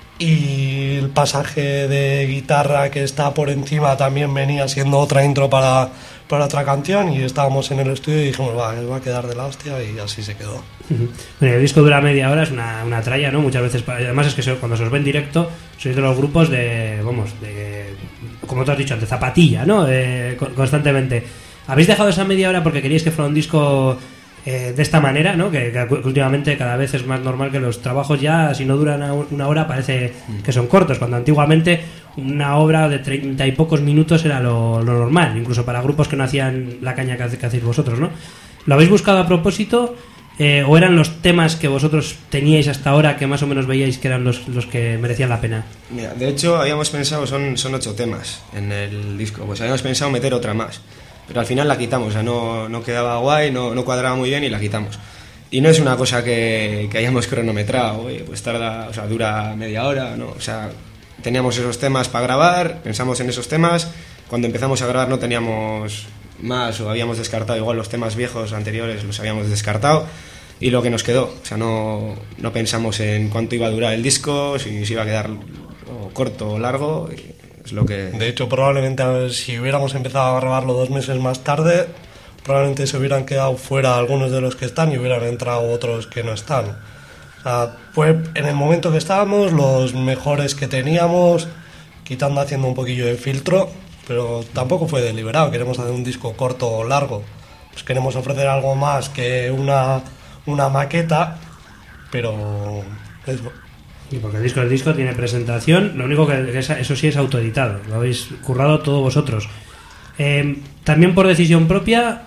Y el pasaje de guitarra que está por encima también venía siendo otra intro para, para otra canción, y estábamos en el estudio y dijimos, va, va a quedar de la hostia, y así se quedó. Uh-huh. Bueno, el disco dura media hora, es una, una tralla, ¿no? Muchas veces, además es que se, cuando se os ve en directo, sois de los grupos de, vamos, de, como tú has dicho antes, zapatilla, ¿no? De, constantemente. ¿Habéis dejado esa media hora porque queríais que fuera un disco eh, de esta manera, ¿no? Que, que últimamente cada vez es más normal que los trabajos ya, si no duran una hora, parece que son cortos, cuando antiguamente una obra de treinta y pocos minutos era lo, lo normal, incluso para grupos que no hacían la caña que, hace, que hacéis vosotros, ¿no? ¿Lo habéis buscado a propósito eh, o eran los temas que vosotros teníais hasta ahora que más o menos veíais que eran los, los que merecían la pena? Mira, de hecho habíamos pensado, son, son ocho temas en el disco, pues habíamos pensado meter otra más, pero al final la quitamos, o sea, no, no quedaba guay, no, no cuadraba muy bien y la quitamos. Y no es una cosa que, que hayamos cronometrado, oye, pues tarda, o sea, dura media hora, ¿no? O sea, teníamos esos temas para grabar, pensamos en esos temas, cuando empezamos a grabar no teníamos más o habíamos descartado, igual los temas viejos anteriores los habíamos descartado y lo que nos quedó, o sea, no, no pensamos en cuánto iba a durar el disco, si, si iba a quedar o corto o largo, y es lo que... De hecho, probablemente si hubiéramos empezado a grabarlo dos meses más tarde, probablemente se hubieran quedado fuera algunos de los que están y hubieran entrado otros que no están. O sea, fue en el momento que estábamos los mejores que teníamos, quitando, haciendo un poquillo de filtro, pero tampoco fue deliberado. Queremos hacer un disco corto o largo, pues queremos ofrecer algo más que una, una maqueta, pero eso. Y porque el disco el disco tiene presentación, lo único que es, eso sí es autoeditado, lo habéis currado todos vosotros. Eh, ¿También por decisión propia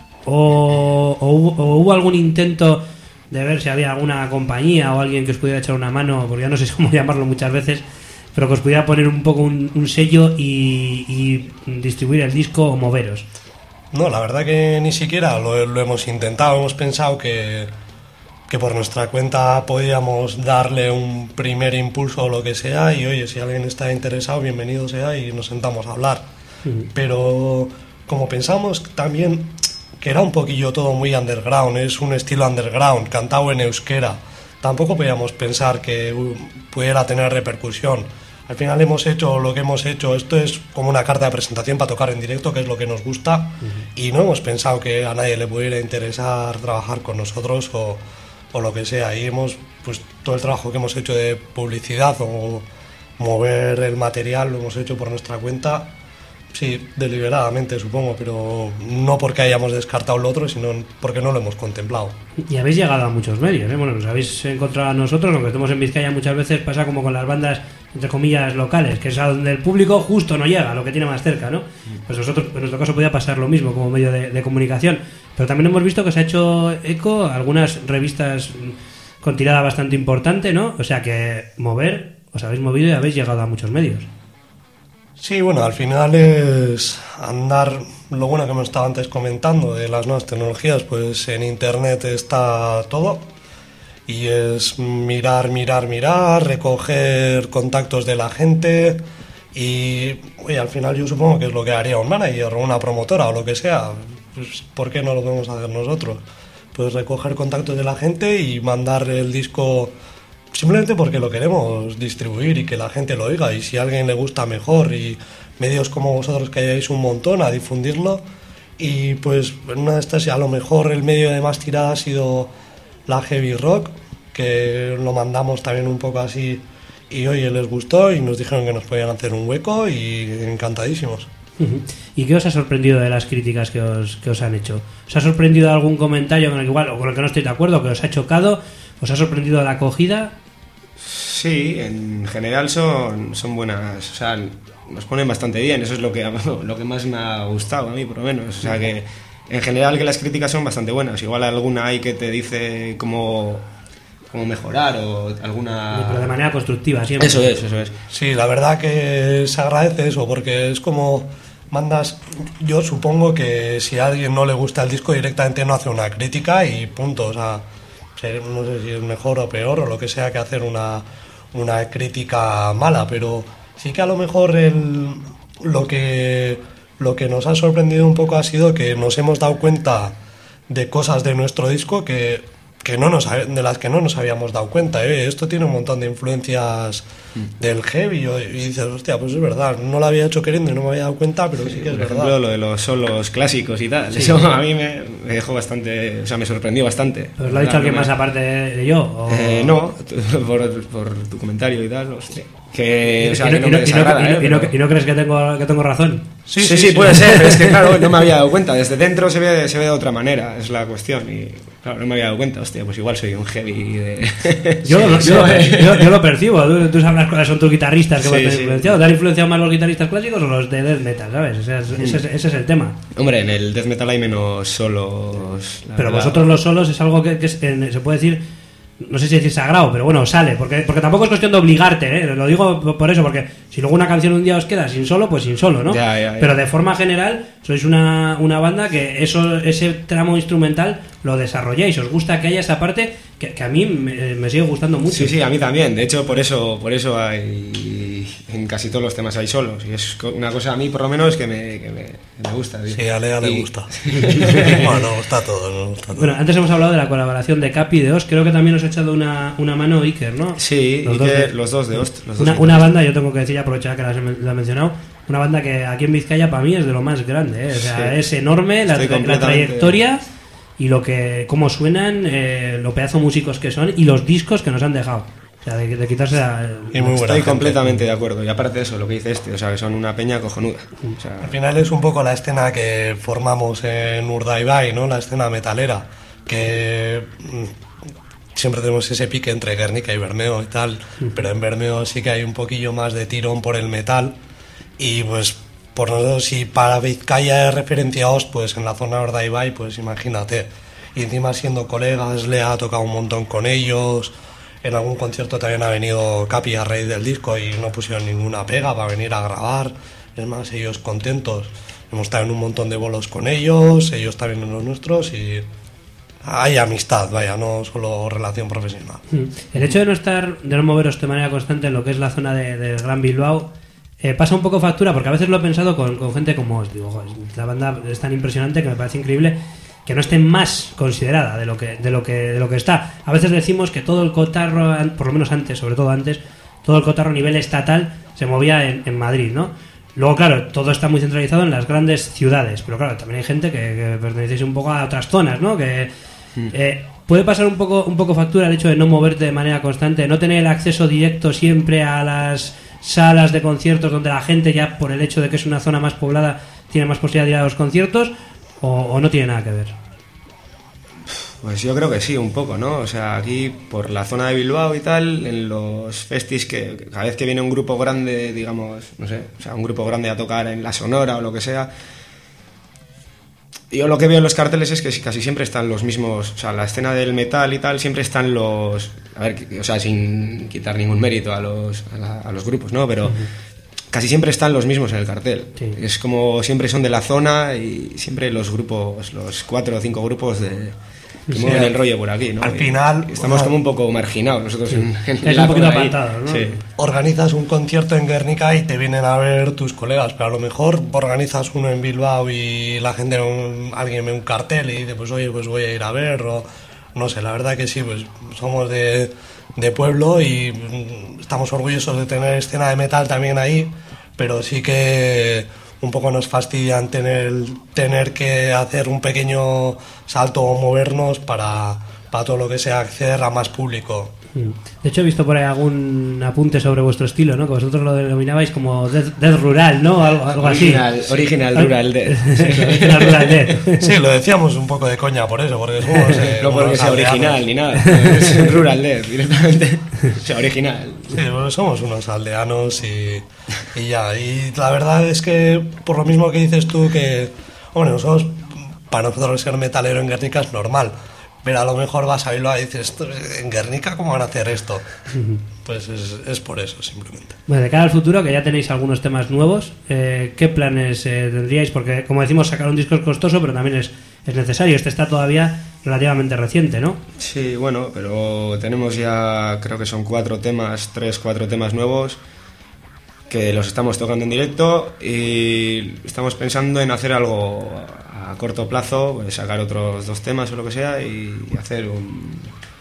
o, o, hubo, o hubo algún intento de ver si había alguna compañía o alguien que os pudiera echar una mano, porque ya no sé cómo llamarlo muchas veces, pero que os pudiera poner un poco un, un sello y, y distribuir el disco o moveros? No, la verdad que ni siquiera lo, lo hemos intentado. Hemos pensado que, que por nuestra cuenta podíamos darle un primer impulso o lo que sea, y oye, si alguien está interesado, bienvenido sea, y nos sentamos a hablar. Uh-huh. Pero como pensamos también que era un poquillo todo muy underground, es un estilo underground, cantado en euskera, tampoco podíamos pensar que uh, pudiera tener repercusión. Al final hemos hecho lo que hemos hecho, esto es como una carta de presentación para tocar en directo, que es lo que nos gusta, uh-huh. y no hemos pensado que a nadie le pudiera interesar trabajar con nosotros o, o lo que sea. Y hemos, pues todo el trabajo que hemos hecho de publicidad o mover el material lo hemos hecho por nuestra cuenta. Sí, deliberadamente supongo, pero no porque hayamos descartado lo otro, sino porque no lo hemos contemplado. Y habéis llegado a muchos medios, ¿eh? Bueno, nos habéis encontrado a nosotros, aunque estemos en Vizcaya muchas veces pasa como con las bandas, entre comillas, locales, que es a donde el público justo no llega, a lo que tiene más cerca, ¿no? Pues nosotros, en nuestro caso podía pasar lo mismo como medio de, de comunicación, pero también hemos visto que se ha hecho eco a algunas revistas con tirada bastante importante, ¿no? O sea que mover, os habéis movido y habéis llegado a muchos medios. Sí, bueno, al final es andar, lo bueno que hemos estado antes comentando de las nuevas tecnologías, pues en internet está todo, y es mirar, mirar, mirar, recoger contactos de la gente, y oye, al final yo supongo que es lo que haría un manager o una promotora o lo que sea. Pues ¿por qué no lo podemos hacer nosotros? Pues recoger contactos de la gente y mandar el disco simplemente porque lo queremos distribuir y que la gente lo oiga, y si a alguien le gusta mejor, y medios como vosotros que hayáis un montón a difundirlo. Y pues en una de estas a lo mejor el medio de más tirada ha sido la Heavy Rock, que lo mandamos también un poco así y oye, les gustó y nos dijeron que nos podían hacer un hueco, y encantadísimos. Uh-huh. ¿Y qué os ha sorprendido de las críticas que os, que os han hecho? ¿Os ha sorprendido algún comentario con el que igual o con el que no estoy de acuerdo, que os ha chocado? ¿Os ha sorprendido la acogida? Sí, en general son, son buenas, o sea, nos ponen bastante bien, eso es lo que, lo que más me ha gustado a mí, por lo menos. O sea, que en general que las críticas son bastante buenas, igual alguna hay que te dice cómo, cómo mejorar o alguna... Pero de manera constructiva siempre. Eso es, eso es. Sí, la verdad que se agradece eso, porque es como mandas, yo supongo que si a alguien no le gusta el disco directamente no hace una crítica y punto, o sea... No sé si es mejor o peor o lo que sea que hacer una, una crítica mala, pero sí que a lo mejor el, lo que lo que nos ha sorprendido un poco ha sido que nos hemos dado cuenta de cosas de nuestro disco que, que no nos, de las que no nos habíamos dado cuenta. ¿eh? Esto tiene un montón de influencias del heavy y, y dices, hostia, pues es verdad, no lo había hecho queriendo y no me había dado cuenta, pero sí, sí que es por verdad. ejemplo, lo de los solos clásicos y tal, sí. Eso a mí me, me dejó bastante, o sea, me sorprendió bastante. ¿Os lo ha dicho alguien más aparte de yo? O... Eh, no, por, por tu comentario y tal, hostia. Que, o sea, y, no, que no y, me no, desagrada, y, no, ¿eh? y, no, pero... ¿Y no crees que tengo, que tengo razón? Sí, sí, sí, sí, puede ser, pero es que claro, no me había dado cuenta. Desde dentro se ve, se ve de otra manera, es la cuestión. Y claro, no me había dado cuenta, hostia, pues igual soy un heavy de... Yo, lo, yo, yo, yo lo percibo, tú, tú sabrás cuáles son tus guitarristas que sí, más te han sí. influenciado. ¿Te han influenciado más los guitarristas clásicos o los de death metal, sabes? O sea, ese, ese, ese es el tema. Hombre, en el death metal hay menos solos. Pero verdad. vosotros los solos es algo que, que es, en, se puede decir... No sé si decir sagrado, pero bueno, sale, porque porque tampoco es cuestión de obligarte, ¿eh? Lo digo por eso, porque si luego una canción un día os queda sin solo, pues sin solo, ¿no? Ya, ya, ya. Pero de forma general, sois una, una banda que eso ese tramo instrumental lo desarrolláis, os gusta que haya esa parte que, que a mí me, me sigue gustando mucho. Sí, sí, a mí también. De hecho, por eso por eso hay en casi todos los temas hay solos. Y es una cosa a mí, por lo menos, que me, que me, que me gusta. Sí, a Lea le y... gusta. Bueno, nos gusta todo, nos gusta todo. Bueno, antes hemos hablado de la colaboración de Capi y de Os, creo que también os ha echado una, una mano Iker, ¿no? Sí, los, Iker, dos de, los dos de Ost. Los dos una, de una banda, yo tengo que decir, ya aprovechar que la, la he mencionado, una banda que aquí en Vizcaya para mí es de lo más grande, ¿eh? O sea, sí. Es enorme la, la trayectoria y lo que cómo suenan, eh, lo pedazo músicos que son y los discos que nos han dejado. O sea, de, de quitarse la... Y muy Estoy gente. completamente de acuerdo. Y aparte de eso, lo que dice este, o sea, que son una peña cojonuda. O sea, al final es un poco la escena que formamos en Urdaibai, ¿no? La escena metalera, que mmm, siempre tenemos ese pique entre Guernica y Bermeo y tal, pero en Bermeo sí que hay un poquillo más de tirón por el metal y pues por nosotros, si para Vizcaya es referenciados, pues en la zona de Urdaibai, pues imagínate. Y encima siendo colegas, le ha tocado un montón con ellos. En algún concierto también ha venido Capi a raíz del disco y no pusieron ninguna pega para venir a grabar. Es más, ellos contentos. Hemos estado en un montón de bolos con ellos, ellos también en los nuestros y hay amistad, vaya, no solo relación profesional. El hecho de no estar, de no moveros de manera constante en lo que es la zona de, del Gran Bilbao, eh, pasa un poco factura, porque a veces lo he pensado con, con gente como os digo, joder, la banda es tan impresionante que me parece increíble que no esté más considerada de lo que de lo que de lo que está. A veces decimos que todo el cotarro, por lo menos antes, sobre todo antes, todo el cotarro a nivel estatal se movía en, en Madrid, ¿no? Luego, claro, todo está muy centralizado en las grandes ciudades, pero claro, también hay gente que, que pertenece un poco a otras zonas, ¿no? Que eh, puede pasar un poco un poco factura el hecho de no moverte de manera constante, no tener el acceso directo siempre a las salas de conciertos donde la gente ya por el hecho de que es una zona más poblada tiene más posibilidad de ir a los conciertos. O, ¿O no tiene nada que ver? Pues yo creo que sí, un poco, ¿no? O sea, aquí por la zona de Bilbao y tal, en los festis, que cada vez que viene un grupo grande, digamos, no sé, o sea, un grupo grande a tocar en la Sonora o lo que sea, yo lo que veo en los carteles es que casi siempre están los mismos, o sea, la escena del metal y tal, siempre están los, a ver, o sea, sin quitar ningún mérito a los, a, la, a los grupos, ¿no? Pero... Uh-huh. Casi siempre están los mismos en el cartel. Sí. Es como siempre son de la zona y siempre los grupos, los cuatro o cinco grupos de, que sí, mueven el rollo por aquí, ¿no? Al final... Estamos bueno, como un poco marginados nosotros sí. en, en es la un poquito apartado, ¿no? Sí. Organizas un concierto en Guernica y te vienen a ver tus colegas, pero a lo mejor organizas uno en Bilbao y la gente, un, alguien ve un cartel y dice, pues oye, pues voy a ir a ver, o no sé, la verdad que sí, pues somos de... de pueblo y estamos orgullosos de tener escena de metal también ahí, pero sí que un poco nos fastidian tener, tener que hacer un pequeño salto o movernos para, para todo lo que sea acceder a más público. De hecho he visto por ahí algún apunte sobre vuestro estilo, ¿no? Que vosotros lo denominabais como death, death rural, ¿no? Algo, algo original, así. Original rural death. Sí, original rural death. Sí, lo decíamos un poco de coña por eso, porque somos... Eh, no porque sea original ni nada, es rural death directamente. O sea, original. Sí, bueno, somos unos aldeanos y, y ya. Y la verdad es que por lo mismo que dices tú que... Bueno, nosotros, para nosotros ser metalero en Guernica es normal. Pero a lo mejor vas a verlo y dices, en Guernica, ¿cómo van a hacer esto? Pues es, es por eso, simplemente. Bueno, de cara al futuro, que ya tenéis algunos temas nuevos, eh, ¿qué planes eh, tendríais? Porque, como decimos, sacar un disco es costoso, pero también es, es necesario. Este está todavía relativamente reciente, ¿no? Sí, bueno, pero tenemos ya, creo que son cuatro temas, tres, cuatro temas nuevos, que los estamos tocando en directo y estamos pensando en hacer algo a a corto plazo pues, sacar otros dos temas o lo que sea y hacer un,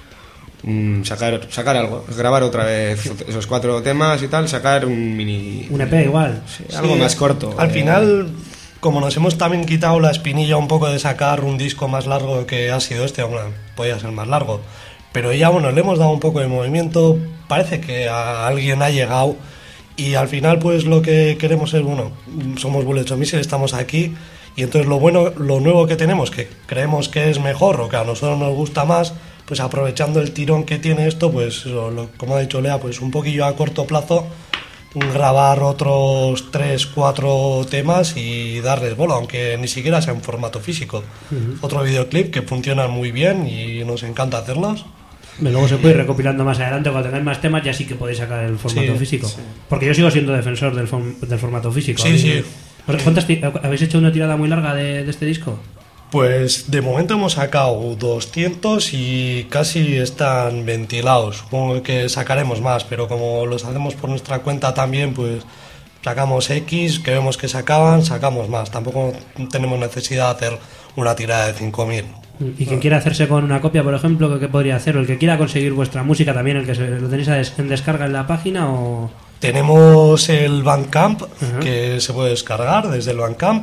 un sacar sacar algo, grabar otra vez esos cuatro temas y tal, sacar un mini un E P igual, sí, algo Sí, más corto. Al eh, final, como nos hemos también quitado la espinilla un poco de sacar un disco más largo que ha sido este, bueno, podía ser más largo, pero ya bueno, le hemos dado un poco de movimiento, parece que a alguien ha llegado y al final pues lo que queremos es, bueno, somos Bullets of Misery, estamos aquí y entonces lo bueno, lo nuevo que tenemos, que creemos que es mejor o que a nosotros nos gusta más, pues aprovechando el tirón que tiene esto, pues lo, lo, como ha dicho Lea, pues un poquillo a corto plazo grabar otros tres, cuatro temas y darles bola, aunque ni siquiera sea en formato físico. Uh-huh. Otro videoclip que funciona muy bien y nos encanta hacerlos. Luego se puede ir recopilando más adelante cuando tengáis más temas, ya sí que podéis sacar el formato sí, físico. Sí. Porque yo sigo siendo defensor del, form- del formato físico. Sí, sí. ¿Cuántas ti- ¿Habéis hecho una tirada muy larga de, de este disco? Pues de momento hemos sacado doscientos y casi están ventilados. Supongo que sacaremos más, pero como los hacemos por nuestra cuenta también, pues sacamos X, que vemos que se acaban, sacamos más. Tampoco tenemos necesidad de hacer una tirada de cinco mil. Y quien quiera hacerse con una copia, por ejemplo, ¿qué podría hacer? O el que quiera conseguir vuestra música también, el que se, lo tenéis en descarga en la página o... Tenemos el Bandcamp, uh-huh. que se puede descargar desde el Bandcamp.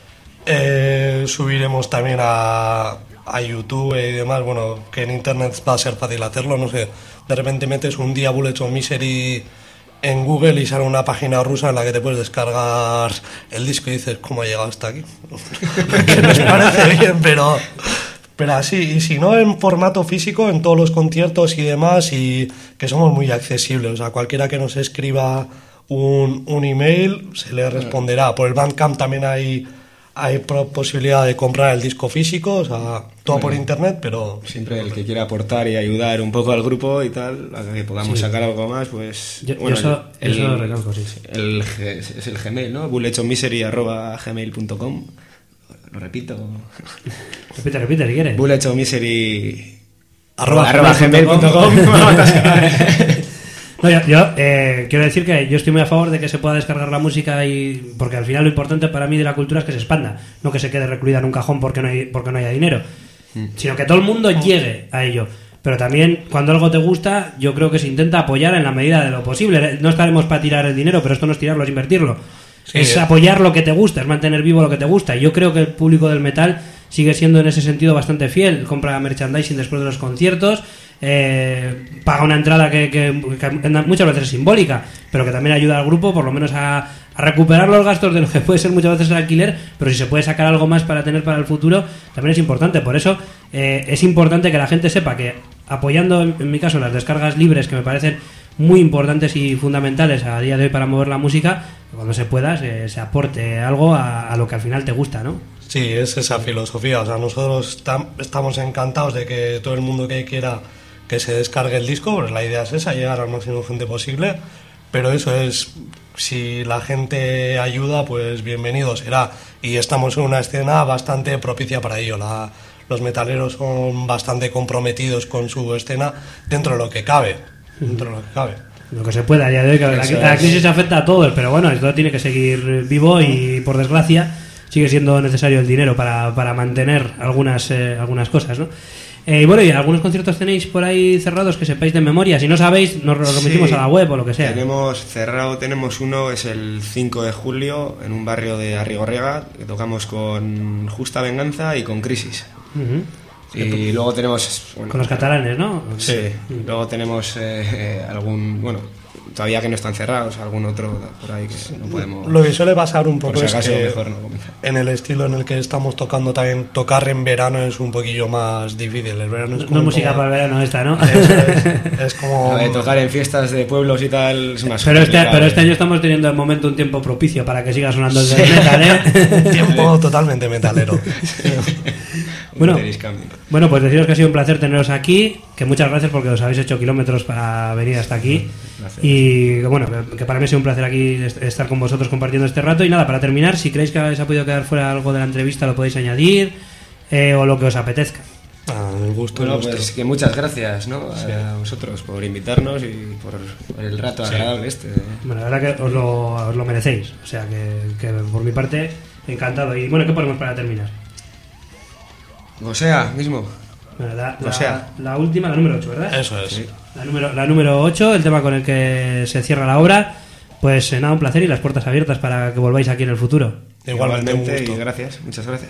Eh, subiremos también a, a YouTube y demás. Bueno, que en internet va a ser fácil hacerlo, no sé. De repente metes un día Bullets of Misery en Google y sale una página rusa en la que te puedes descargar el disco y dices, ¿cómo ha llegado hasta aquí? Que nos parece bien, pero... Pero así, y si no en formato físico, en todos los conciertos y demás, y que somos muy accesibles. O sea, cualquiera que nos escriba un, un email se le responderá. Por el Bandcamp también hay, hay posibilidad de comprar el disco físico, o sea, todo bueno, por internet, pero... Siempre el que quiera aportar y ayudar un poco al grupo y tal, a que podamos sí. sacar algo más, pues... Yo, bueno, yo eso, el, eso lo recalco, sí. El, es el Gmail, ¿no? bullets of misery arroba gmail punto com. Lo repito. Repite, repite, si quieres. bullets of misery arroba, arroba gmail punto com. No, yo, yo eh, quiero decir que yo estoy muy a favor de que se pueda descargar la música y porque al final lo importante para mí de la cultura es que se expanda, no que se quede recluida en un cajón porque no hay, porque no haya dinero, mm. sino que todo el mundo llegue a ello. Pero también cuando algo te gusta, yo creo que se intenta apoyar en la medida de lo posible. No estaremos para tirar el dinero, pero esto no es tirarlo, es invertirlo. Sí, es apoyar lo que te gusta, es mantener vivo lo que te gusta. Y yo creo que el público del metal sigue siendo en ese sentido bastante fiel. Compra merchandising después de los conciertos, eh, paga una entrada que, que, que muchas veces es simbólica, pero que también ayuda al grupo por lo menos a, a recuperar los gastos de lo que puede ser muchas veces el alquiler, pero si se puede sacar algo más para tener para el futuro, también es importante. Por eso eh, es importante que la gente sepa que apoyando, en, en mi caso, las descargas libres, que me parecen muy importantes y fundamentales a día de hoy para mover la música, cuando se pueda se, se aporte algo a, a lo que al final te gusta, ¿no? Sí, es esa filosofía. O sea, nosotros tam, estamos encantados de que todo el mundo que quiera que se descargue el disco, pues la idea es esa, llegar al máximo de gente posible, pero eso es, si la gente ayuda, pues bienvenido será, y estamos en una escena bastante propicia para ello. La, los metaleros son bastante comprometidos con su escena dentro de lo que cabe. Dentro de lo que cabe. Lo que se pueda, ya de que la, la crisis afecta a todos, pero bueno, esto tiene que seguir vivo y por desgracia sigue siendo necesario el dinero para, para mantener algunas eh, algunas cosas, ¿no? Eh, y bueno, ¿y algunos conciertos tenéis por ahí cerrados que sepáis de memoria? Si no sabéis, nos lo remitimos sí, a la web o lo que sea. Tenemos cerrado, tenemos uno, es el cinco de julio, en un barrio de Arrigorriaga, que tocamos con Justa Venganza y con Crisis. Uh-huh. Y luego tenemos... Bueno, con los catalanes, ¿no? Sí. Luego tenemos eh, algún... Bueno, todavía que no están cerrados, algún otro por ahí que no podemos... Lo que suele pasar un poco si acaso, es que mejor no en el estilo en el que estamos tocando también, tocar en verano es un poquillo más difícil. El verano es como no es música como... para el verano esta, ¿no? Es, es como... De tocar en fiestas de pueblos y tal es más pero este, pero este año estamos teniendo de momento un tiempo propicio para que siga sonando el sí. metal, ¿eh? Un tiempo totalmente metalero. Bueno, bueno, pues deciros que ha sido un placer teneros aquí, que muchas gracias porque os habéis hecho kilómetros para venir hasta aquí y bueno, que para mí ha sido un placer aquí estar con vosotros compartiendo este rato. Y nada, para terminar, si creéis que os ha podido quedar fuera algo de la entrevista lo podéis añadir eh, o lo que os apetezca. Ah, el gusto, bueno, el gusto. Pues que muchas gracias, ¿no? Sí. A vosotros por invitarnos y por, por el rato sí. agradable este. Bueno, la verdad que os lo, os lo merecéis, o sea que, que por mi parte encantado. Y bueno, ¿qué ponemos para terminar? O sea, mismo. Bueno, la, O la- sea. la última, la número ocho, ¿verdad? Eso es. Sí. La número, la número ocho, el tema con el que se cierra la obra. Pues eh, nada, un placer y las puertas abiertas para que volváis aquí en el futuro. Igualmente, un Igualmente, gusto. y gracias, muchas gracias.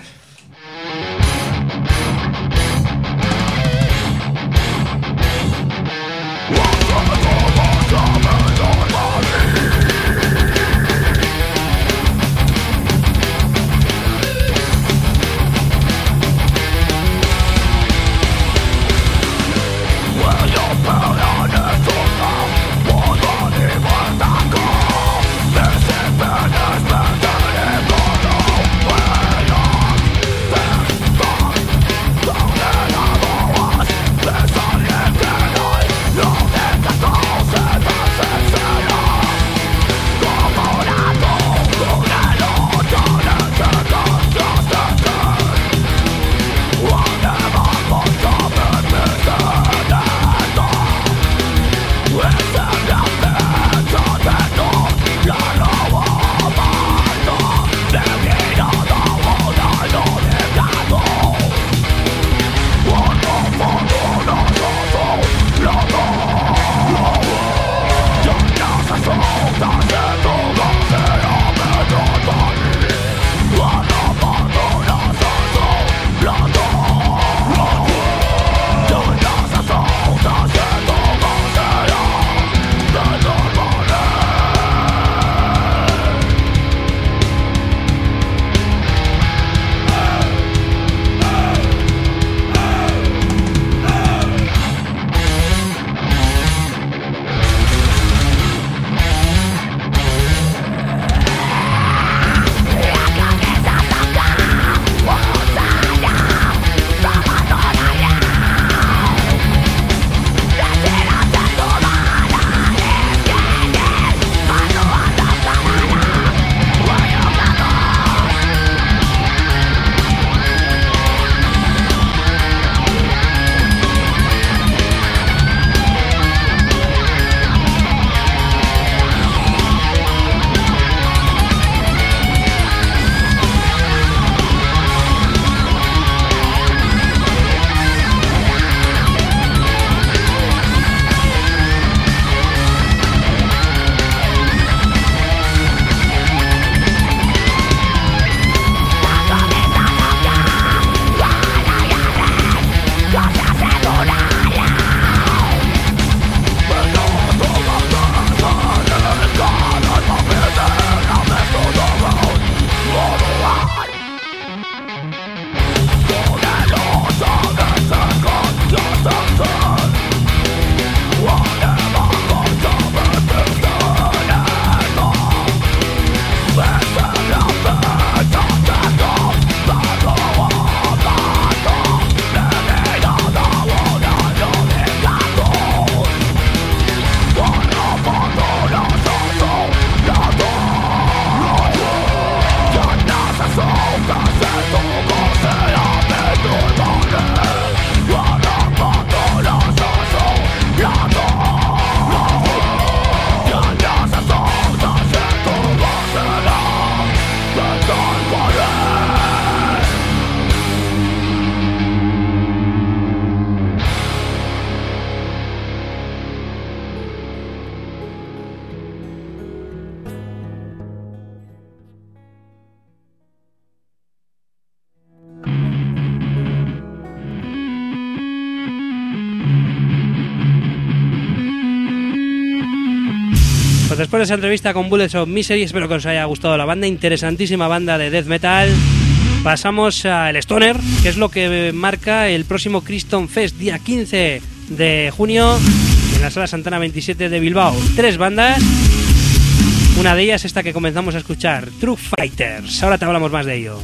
Pues después de esa entrevista con Bullets of Misery, espero que os haya gustado la banda, interesantísima banda de death metal. Pasamos al Stoner, que es lo que marca el próximo Criston Fest, día quince de junio, en la Sala Santana veintisiete de Bilbao. Tres bandas, una de ellas esta que comenzamos a escuchar, True Fighters. Ahora te hablamos más de ello.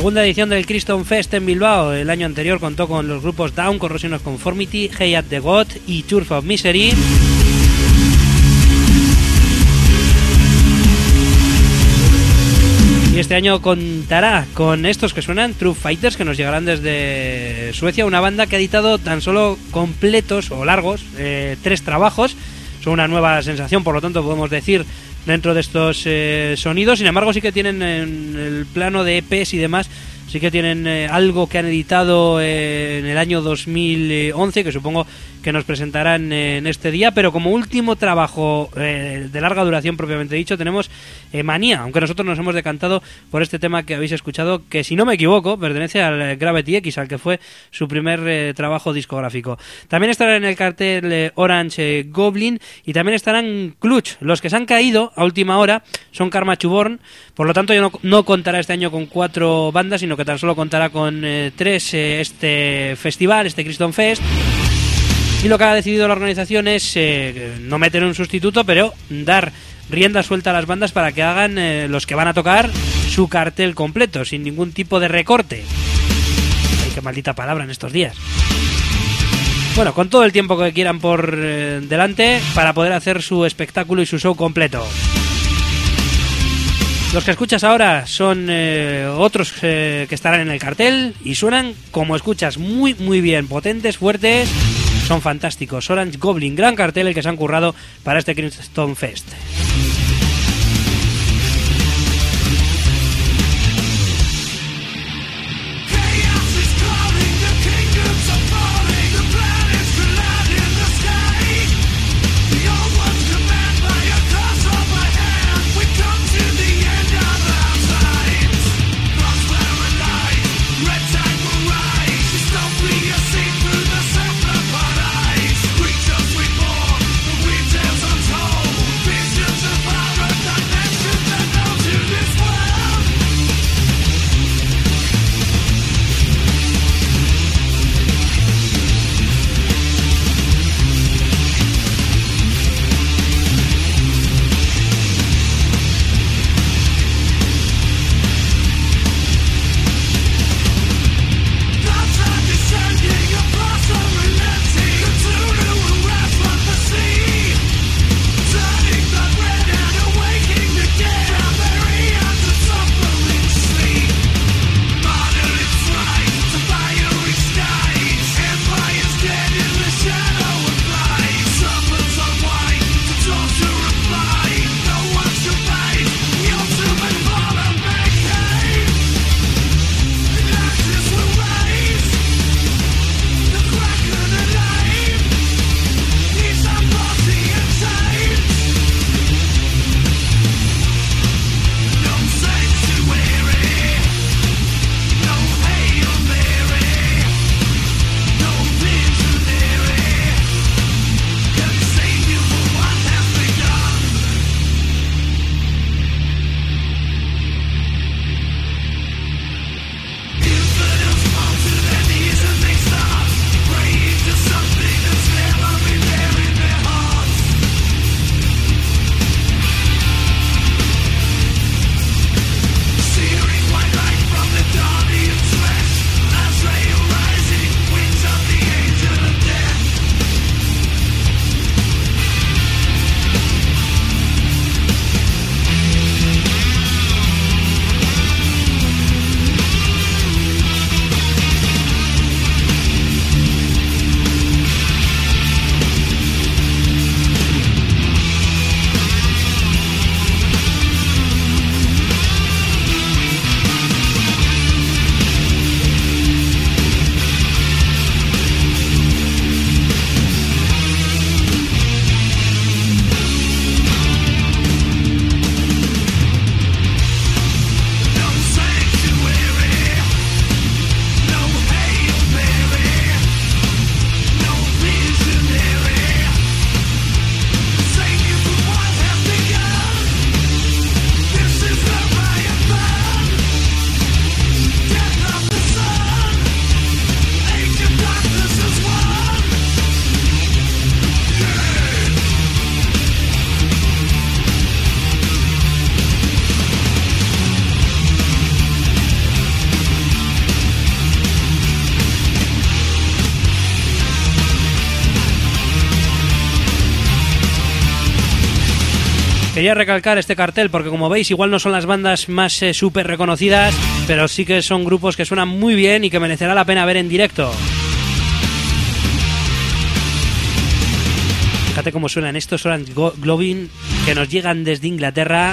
Segunda edición del Keystone Fest en Bilbao. El año anterior contó con los grupos Down, Corrosion of Conformity, Hey at the God y Turf of Misery. Y este año contará con estos que suenan, True Fighters, que nos llegarán desde Suecia, una banda que ha editado tan solo completos o largos eh, tres trabajos. Son una nueva sensación, por lo tanto podemos decir, dentro de estos eh, sonidos. Sin embargo, sí que tienen en el plano de E Pes y demás, sí que tienen eh, algo que han editado eh, en el año dos mil once, que supongo que nos presentarán eh, en este día. Pero como último trabajo eh, de larga duración propiamente dicho, tenemos eh, Manía, aunque nosotros nos hemos decantado por este tema que habéis escuchado, que si no me equivoco pertenece al Gravity X, al que fue su primer eh, trabajo discográfico. También estará en el cartel eh, Orange eh, Goblin, y también estarán Clutch. Los que se han caído a última hora son Karma Chuborn. Por lo tanto, yo no, no contará este año con cuatro bandas, sino que tan solo contará con eh, tres eh, este festival, este Keystone Fest. Y lo que ha decidido la organización es eh, no meter un sustituto, pero dar rienda suelta a las bandas para que hagan eh, los que van a tocar su cartel completo, sin ningún tipo de recorte. Ay, qué maldita palabra en estos días. Bueno, con todo el tiempo que quieran por eh, delante para poder hacer su espectáculo y su show completo. Los que escuchas ahora son eh, otros eh, que estarán en el cartel y suenan como escuchas, muy muy bien, potentes, fuertes, son fantásticos. Orange Goblin, gran cartel el que se han currado para este Keystone Fest. Visions of quería recalcar este cartel porque, como veis, igual no son las bandas más eh, súper reconocidas, pero sí que son grupos que suenan muy bien y que merecerá la pena ver en directo. Fíjate cómo suenan estos Orange Globin, que nos llegan desde Inglaterra.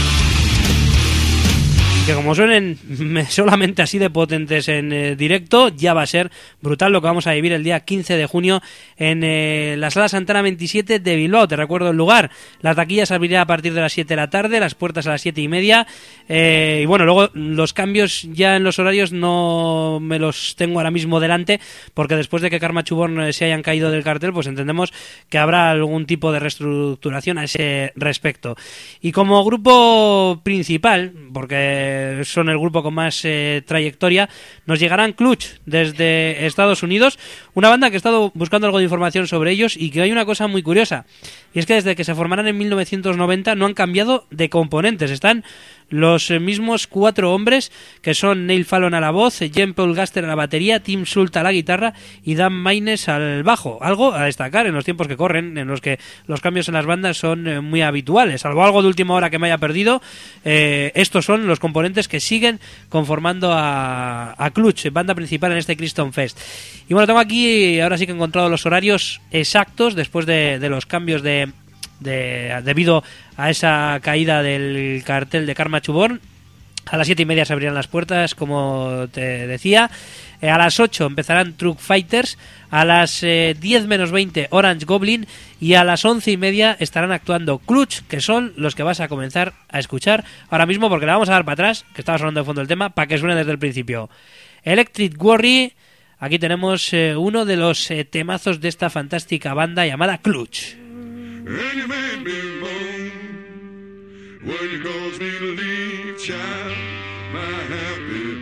Que como suenen solamente así de potentes en eh, directo, ya va a ser brutal lo que vamos a vivir el día quince de junio en eh, la Sala Santana veintisiete de Bilbao. Te recuerdo el lugar. Las taquillas abrirán a partir de las siete de la tarde, las puertas a las siete y media. Eh, y bueno, luego los cambios ya en los horarios no me los tengo ahora mismo delante, porque después de que Karma Chuborn se hayan caído del cartel, pues entendemos que habrá algún tipo de reestructuración a ese respecto. Y como grupo principal, porque son el grupo con más eh, trayectoria, nos llegarán Clutch desde Estados Unidos, una banda que he estado buscando algo de información sobre ellos y que hay una cosa muy curiosa, y es que desde que se formaron en mil novecientos noventa no han cambiado de componentes. Están los mismos cuatro hombres, que son Neil Fallon a la voz, Jean Paul Gaster a la batería, Tim Schultz a la guitarra y Dan Maynes al bajo. Algo a destacar en los tiempos que corren, en los que los cambios en las bandas son eh, muy habituales. Salvo algo de última hora que me haya perdido, eh, estos son los componentes que siguen conformando a, a Clutch, banda principal en este Criston Fest. Y bueno, tengo aquí, ahora sí que he encontrado los horarios exactos después de, de los cambios de De, debido a esa caída del cartel de Karma Chuborn. A las siete y media se abrirán las puertas, como te decía. Eh, a las ocho empezarán Truck Fighters. A las eh, diez menos veinte Orange Goblin. Y a las once y media estarán actuando Clutch, que son los que vas a comenzar a escuchar ahora mismo, porque le vamos a dar para atrás, que estaba sonando de fondo el tema, para que suene desde el principio. Electric Worry. Aquí tenemos eh, uno de los eh, temazos de esta fantástica banda llamada Clutch. And you made me moan when you caused me to leave, child, my happy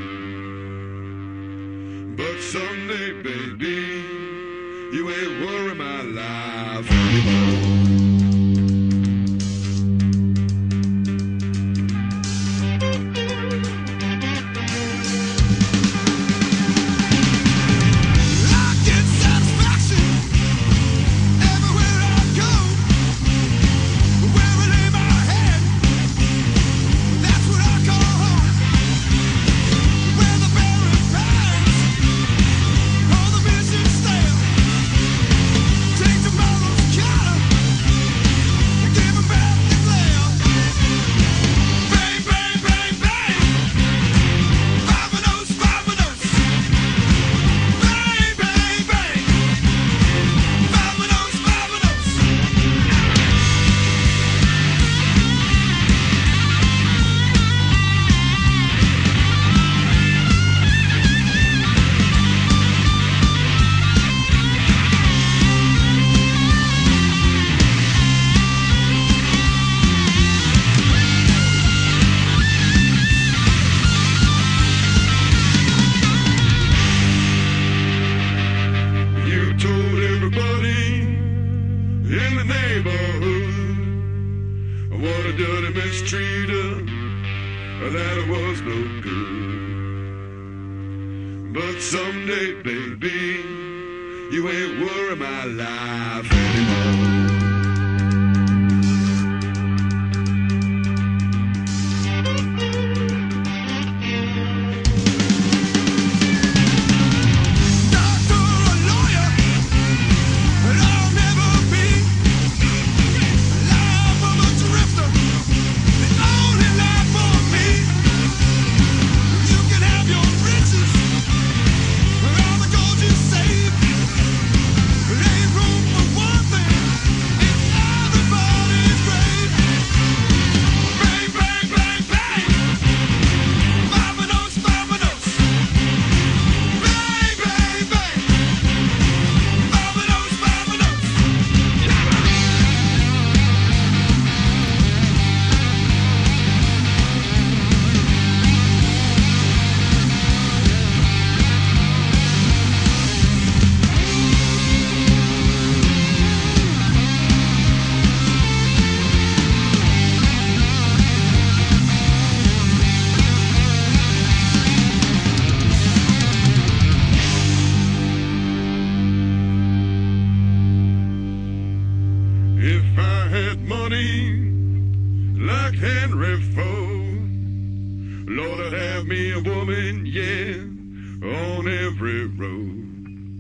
home. But someday, baby, you ain't worry my life anymore. Ain't room for one thing. road.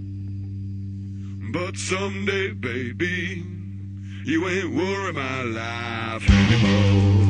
But someday, baby, you ain't worry my life anymore.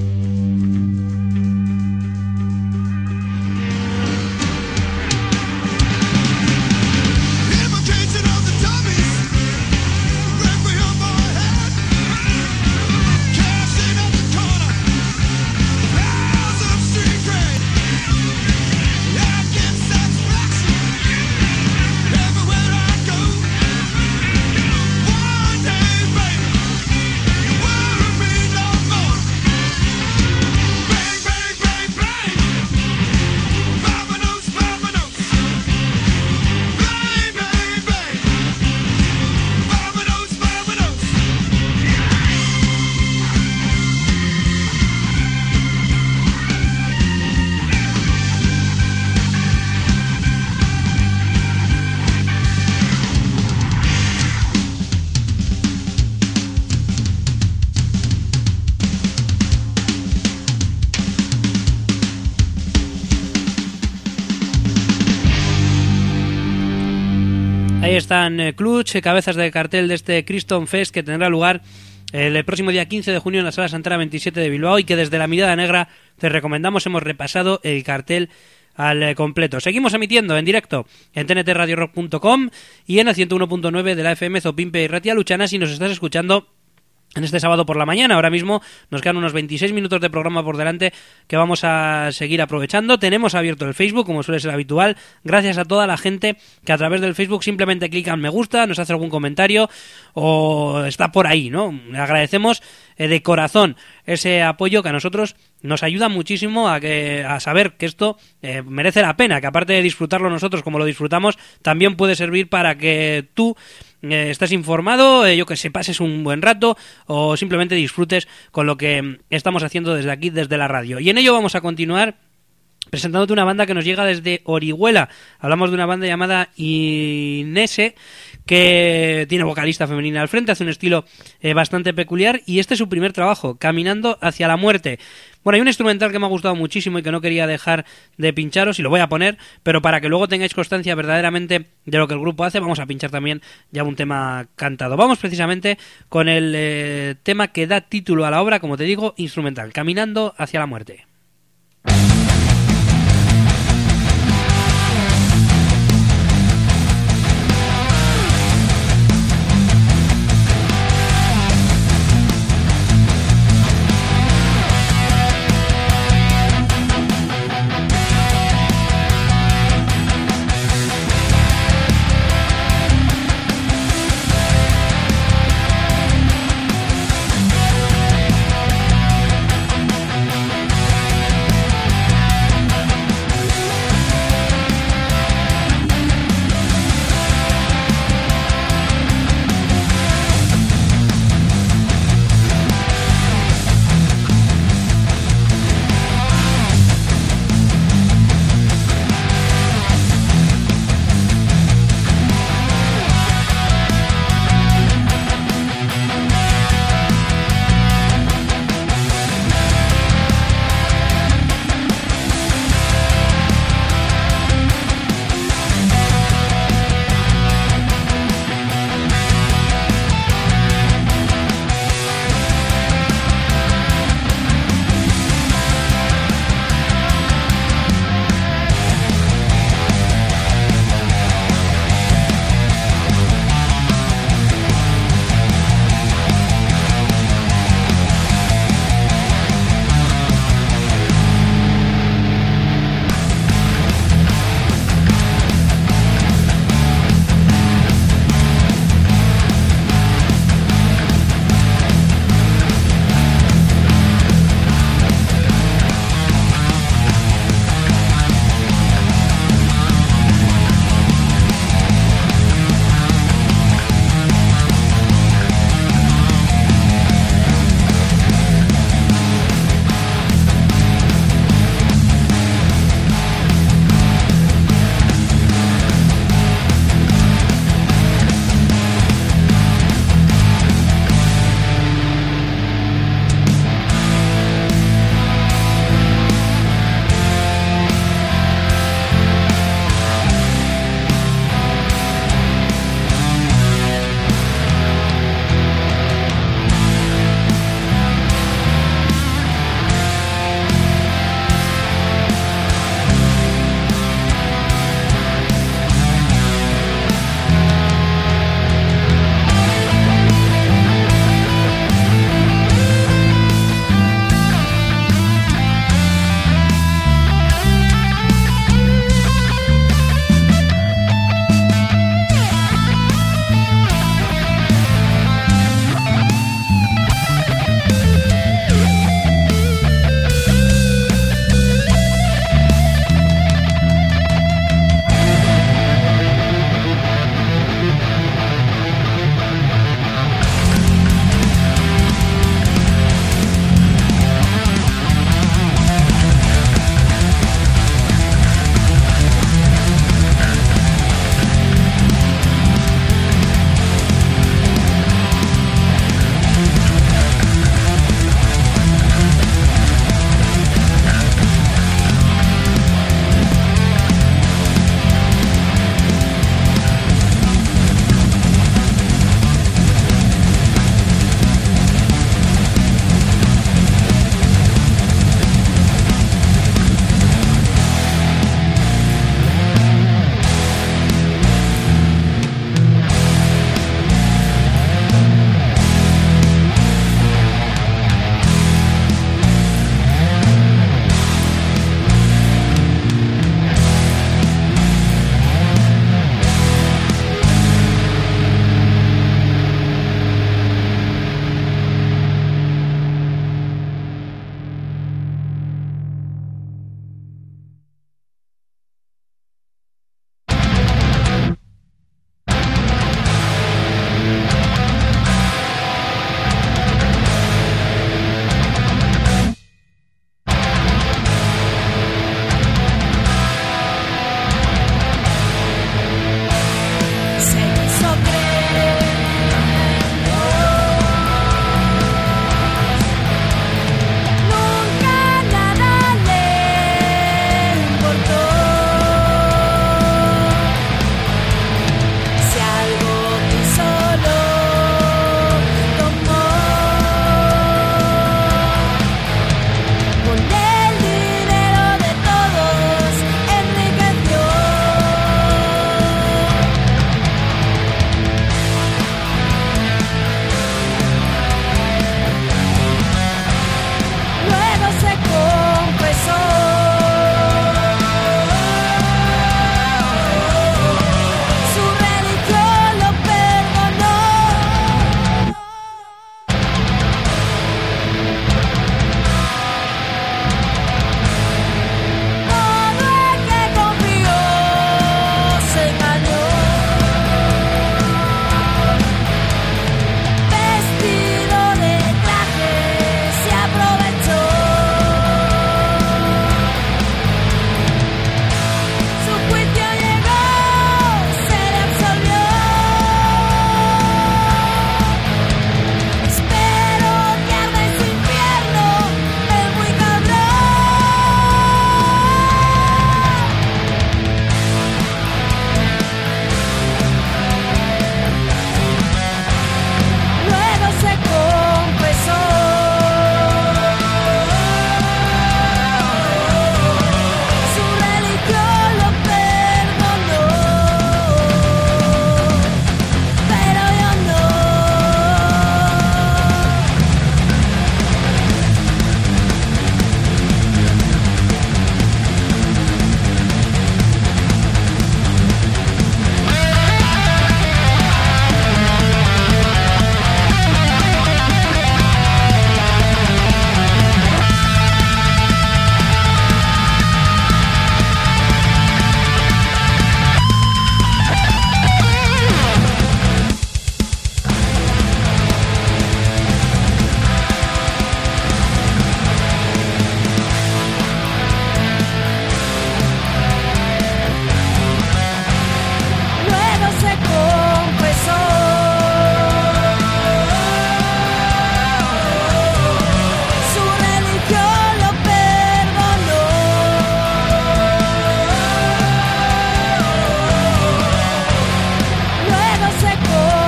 Ahí están eh, Clutch, cabezas de cartel de este Criston Fest que tendrá lugar el próximo día quince de junio en la Sala Santana veintisiete de Bilbao y que desde La Mirada Negra te recomendamos. Hemos repasado el cartel al eh, completo. Seguimos emitiendo en directo en t n t radio rock punto com y en el ciento uno punto nueve de la F M Zopimpe y Ratia Luchana si nos estás escuchando en este sábado por la mañana. Ahora mismo nos quedan unos veintiséis minutos de programa por delante que vamos a seguir aprovechando. Tenemos abierto el Facebook, como suele ser habitual. Gracias a toda la gente que a través del Facebook simplemente clica en me gusta, nos hace algún comentario o está por ahí, ¿no? Le agradecemos eh, de corazón ese apoyo que a nosotros nos ayuda muchísimo a, que, a saber que esto eh, merece la pena, que aparte de disfrutarlo nosotros como lo disfrutamos, también puede servir para que tú eh, estés informado, eh, yo que sé, pases un buen rato o simplemente disfrutes con lo que estamos haciendo desde aquí, desde la radio. Y en ello vamos a continuar presentándote una banda que nos llega desde Orihuela. Hablamos de una banda llamada Inese, que tiene vocalista femenina al frente, hace un estilo eh, bastante peculiar, y este es su primer trabajo, Caminando hacia la muerte. Bueno, hay un instrumental que me ha gustado muchísimo y que no quería dejar de pincharos, y lo voy a poner, pero para que luego tengáis constancia verdaderamente de lo que el grupo hace, vamos a pinchar también ya un tema cantado. Vamos precisamente con el eh, tema que da título a la obra, como te digo, instrumental, Caminando hacia la muerte. We'll be right back.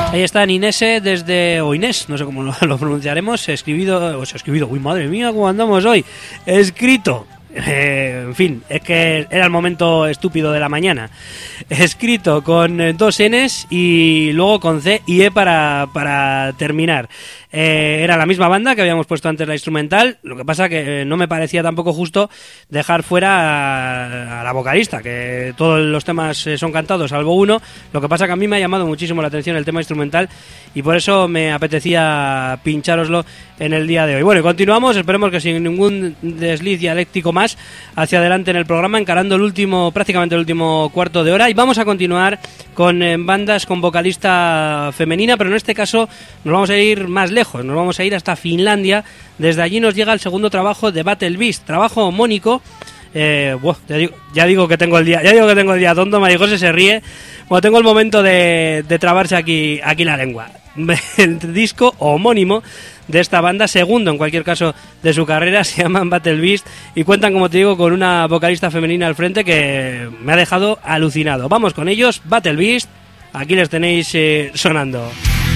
Ahí está Inese desde, o Inés, no sé cómo lo, lo pronunciaremos, escribido, o sea, escribido, uy, madre mía, cómo andamos hoy, escrito. Eh, en fin, es que era el momento estúpido de la mañana. Escrito con eh, dos N's y luego con C y E para, para terminar. Eh, era la misma banda que habíamos puesto antes la instrumental, lo que pasa que eh, no me parecía tampoco justo dejar fuera a, a la vocalista, que todos los temas eh, son cantados salvo uno. Lo que pasa que a mí me ha llamado muchísimo la atención el tema instrumental y por eso me apetecía pinchároslo en el día de hoy. Bueno, y continuamos, esperemos que sin ningún desliz dialéctico más hacia adelante en el programa, encarando el último, prácticamente el último cuarto de hora, y vamos a continuar con eh, bandas con vocalista femenina, pero en este caso nos vamos a ir más lejos, nos vamos a ir hasta Finlandia. Desde allí nos llega el segundo trabajo de Battle Beast, trabajo homónico. Eh, buah, ya, digo, ya digo que tengo el día, ya digo que tengo el día tonto. María José se ríe. Bueno, tengo el momento de, de trabarse aquí, aquí la lengua. El disco homónimo de esta banda, segundo en cualquier caso de su carrera, se llaman Battle Beast y cuentan, como te digo, con una vocalista femenina al frente que me ha dejado alucinado. Vamos con ellos, Battle Beast, aquí les tenéis eh, sonando.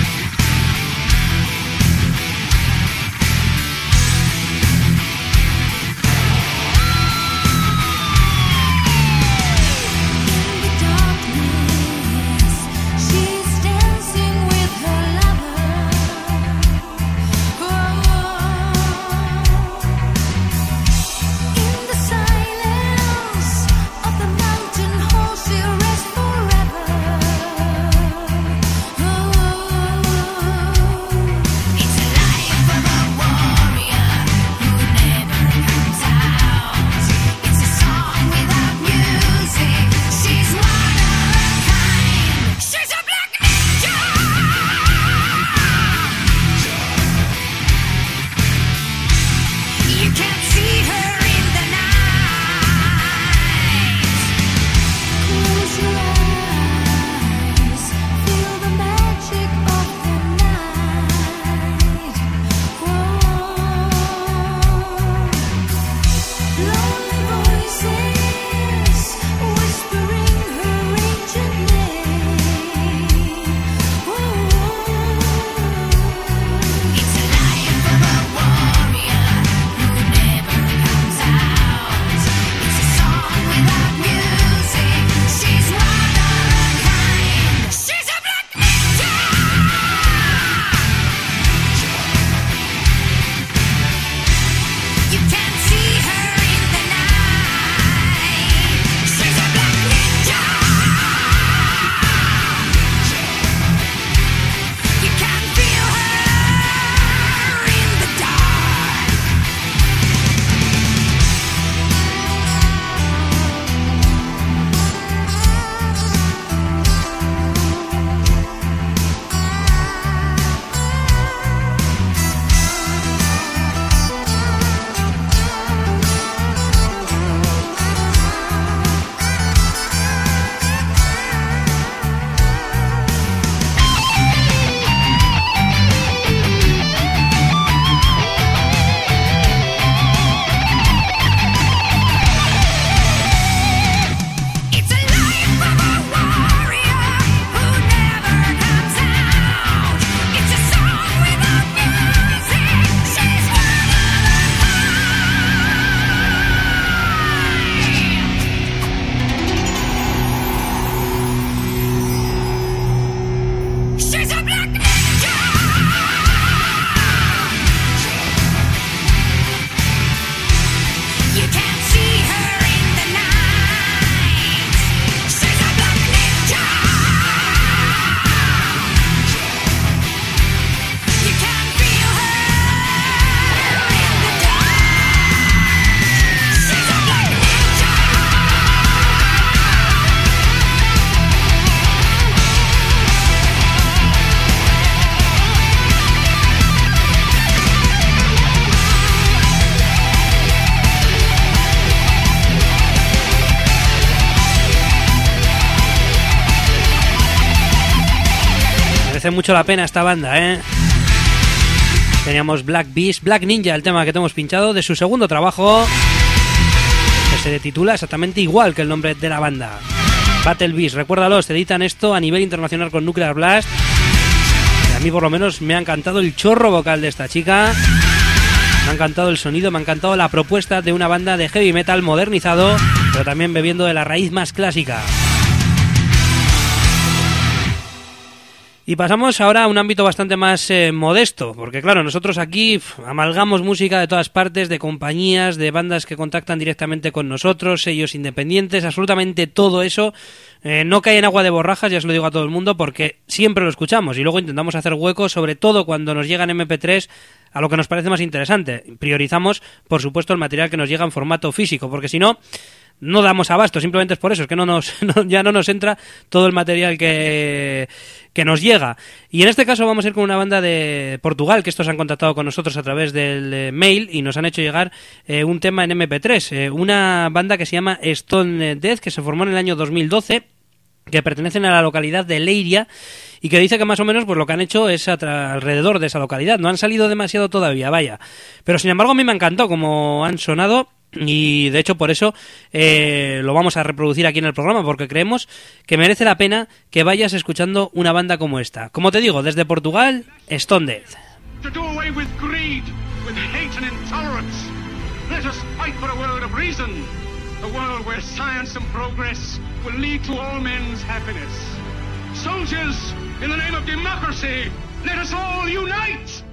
merece mucho la pena esta banda, ¿eh? Teníamos Black Beast, Black Ninja, el tema que te hemos pinchado de su segundo trabajo, que se titula exactamente igual que el nombre de la banda, Battle Beast. Recuérdalos, te editan esto a nivel internacional con Nuclear Blast mí por lo menos me ha encantado el chorro vocal de esta chica, me ha encantado el sonido, me ha encantado la propuesta de una banda de heavy metal modernizado, pero también bebiendo de la raíz más clásica. Y pasamos ahora a un ámbito bastante más eh, modesto, porque claro, nosotros aquí pf, amalgamos música de todas partes, de compañías, de bandas que contactan directamente con nosotros, sellos independientes, absolutamente todo eso eh, no cae en agua de borrajas, ya os lo digo a todo el mundo, porque siempre lo escuchamos y luego intentamos hacer hueco, sobre todo cuando nos llegan eme pe tres, a lo que nos parece más interesante. Priorizamos, por supuesto, el material que nos llega en formato físico, porque si no, no damos abasto, simplemente es por eso, es que no nos, no, ya no nos entra todo el material que, que nos llega. Y en este caso vamos a ir con una banda de Portugal, que estos han contactado con nosotros a través del eh, mail y nos han hecho llegar eh, un tema en eme pe tres, eh, una banda que se llama Stone Death, que se formó en el año dos mil doce, que pertenecen a la localidad de Leiria y que dice que más o menos pues lo que han hecho es alrededor de esa localidad. No han salido demasiado todavía, vaya. Pero sin embargo a mí me ha encantado como han sonado y de hecho por eso eh, lo vamos a reproducir aquí en el programa, porque creemos que merece la pena que vayas escuchando una banda como esta. Como te digo, desde Portugal, Stone Death. To do away with greed, with hate and intolerance. Let us fight for a world of reason. A world where science and progress will lead to all men's happiness. Soldiers, in the name of democracy, let us all unite!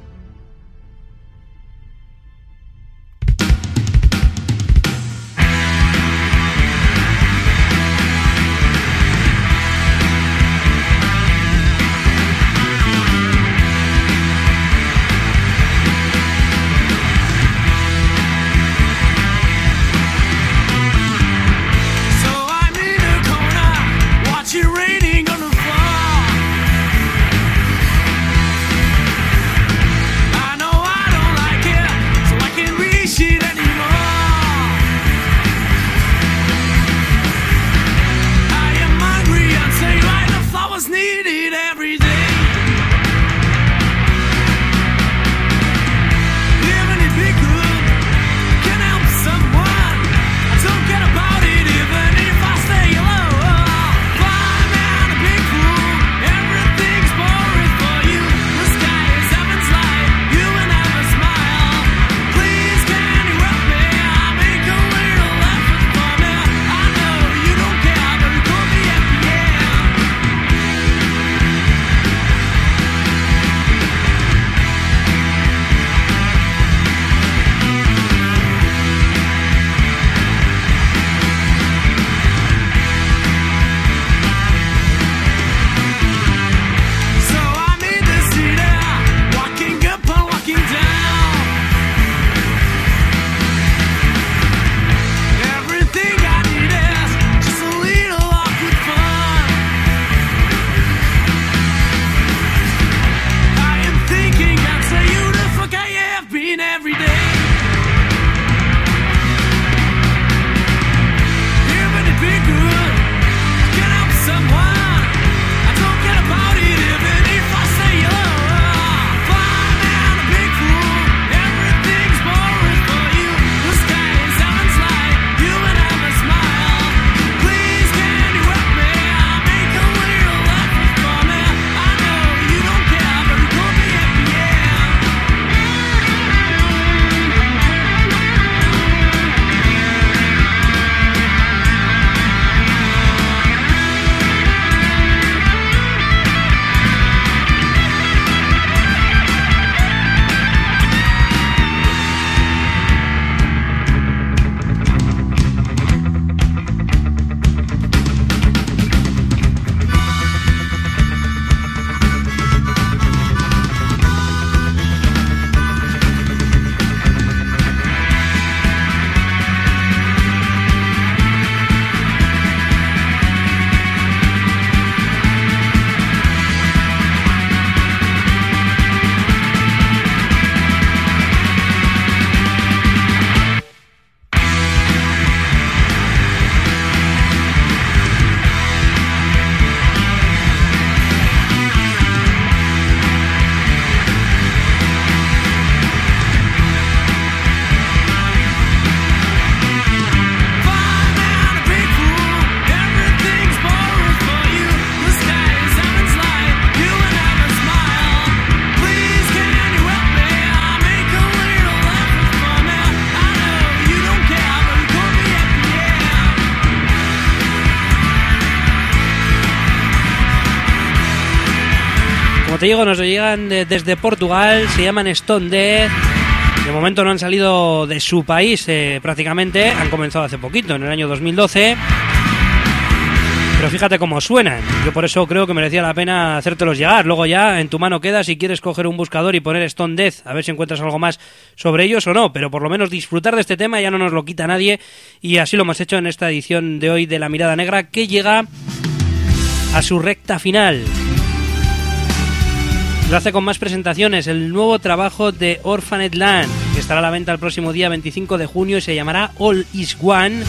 Como te digo, nos llegan de, desde Portugal, se llaman Stone Death. De momento no han salido de su país eh, prácticamente, han comenzado hace poquito, en el año dos mil doce. Pero fíjate cómo suenan. Yo por eso creo que merecía la pena hacértelos llegar. Luego ya en tu mano queda si quieres coger un buscador y poner Stone Death, a ver si encuentras algo más sobre ellos o no. Pero por lo menos disfrutar de este tema ya no nos lo quita nadie. Y así lo hemos hecho en esta edición de hoy de La Mirada Negra, que llega a su recta final. Lo hace con más presentaciones. El nuevo trabajo de Orphaned Land, que estará a la venta el próximo día veinticinco de junio y se llamará All Is One.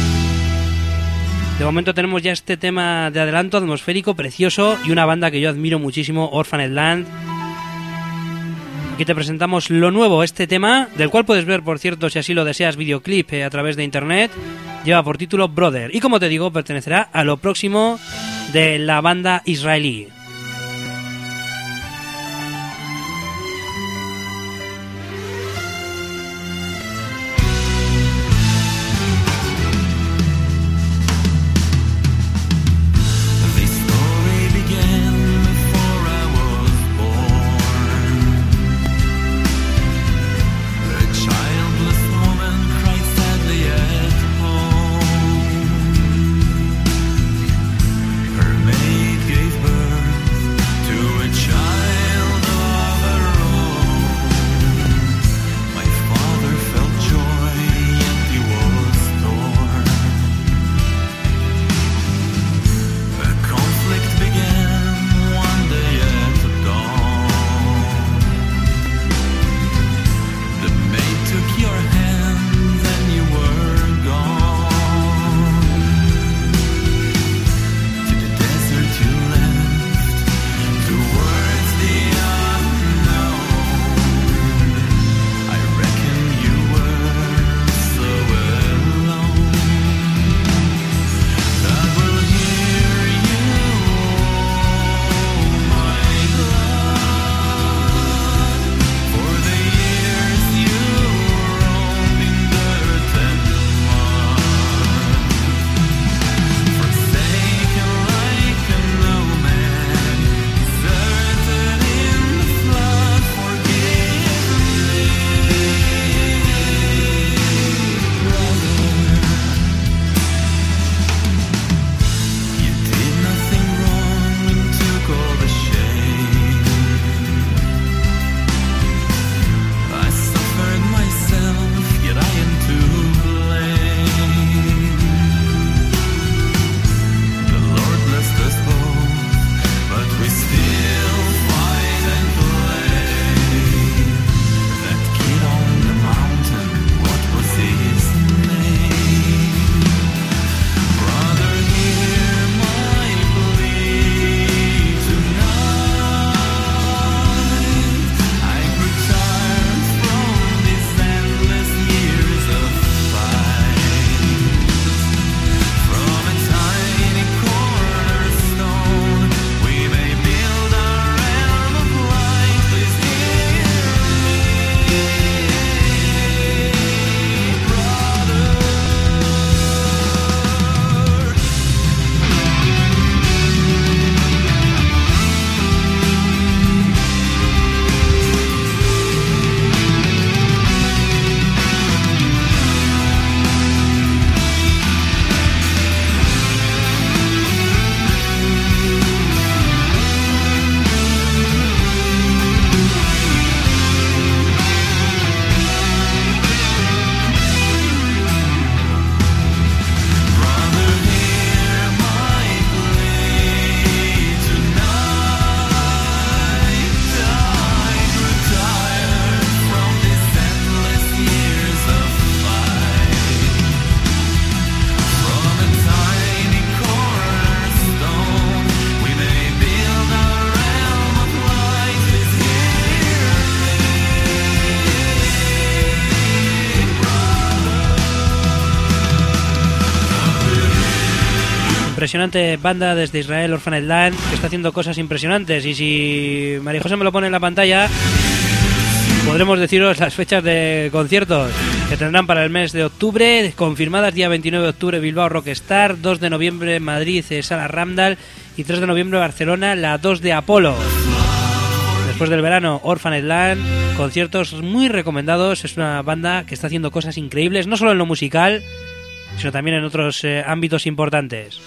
De momento tenemos ya este tema de adelanto atmosférico, precioso, y una banda que yo admiro muchísimo, Orphaned Land. Aquí te presentamos lo nuevo, este tema, del cual puedes ver, por cierto, si así lo deseas, videoclip eh, a través de internet. Lleva por título Brother, y como te digo, pertenecerá a lo próximo de la banda israelí. Impresionante banda desde Israel, Orphaned Land, que está haciendo cosas impresionantes. Y si María José me lo pone en la pantalla, podremos deciros las fechas de conciertos que tendrán para el mes de octubre. Confirmadas: día veintinueve de octubre Bilbao Rockstar, dos de noviembre Madrid Sala Ramdal y tres de noviembre Barcelona, la dos de Apolo. después del verano, Orphaned Land, conciertos muy recomendados. Es una banda que está haciendo cosas increíbles, no solo en lo musical, sino también en otros eh, ámbitos importantes.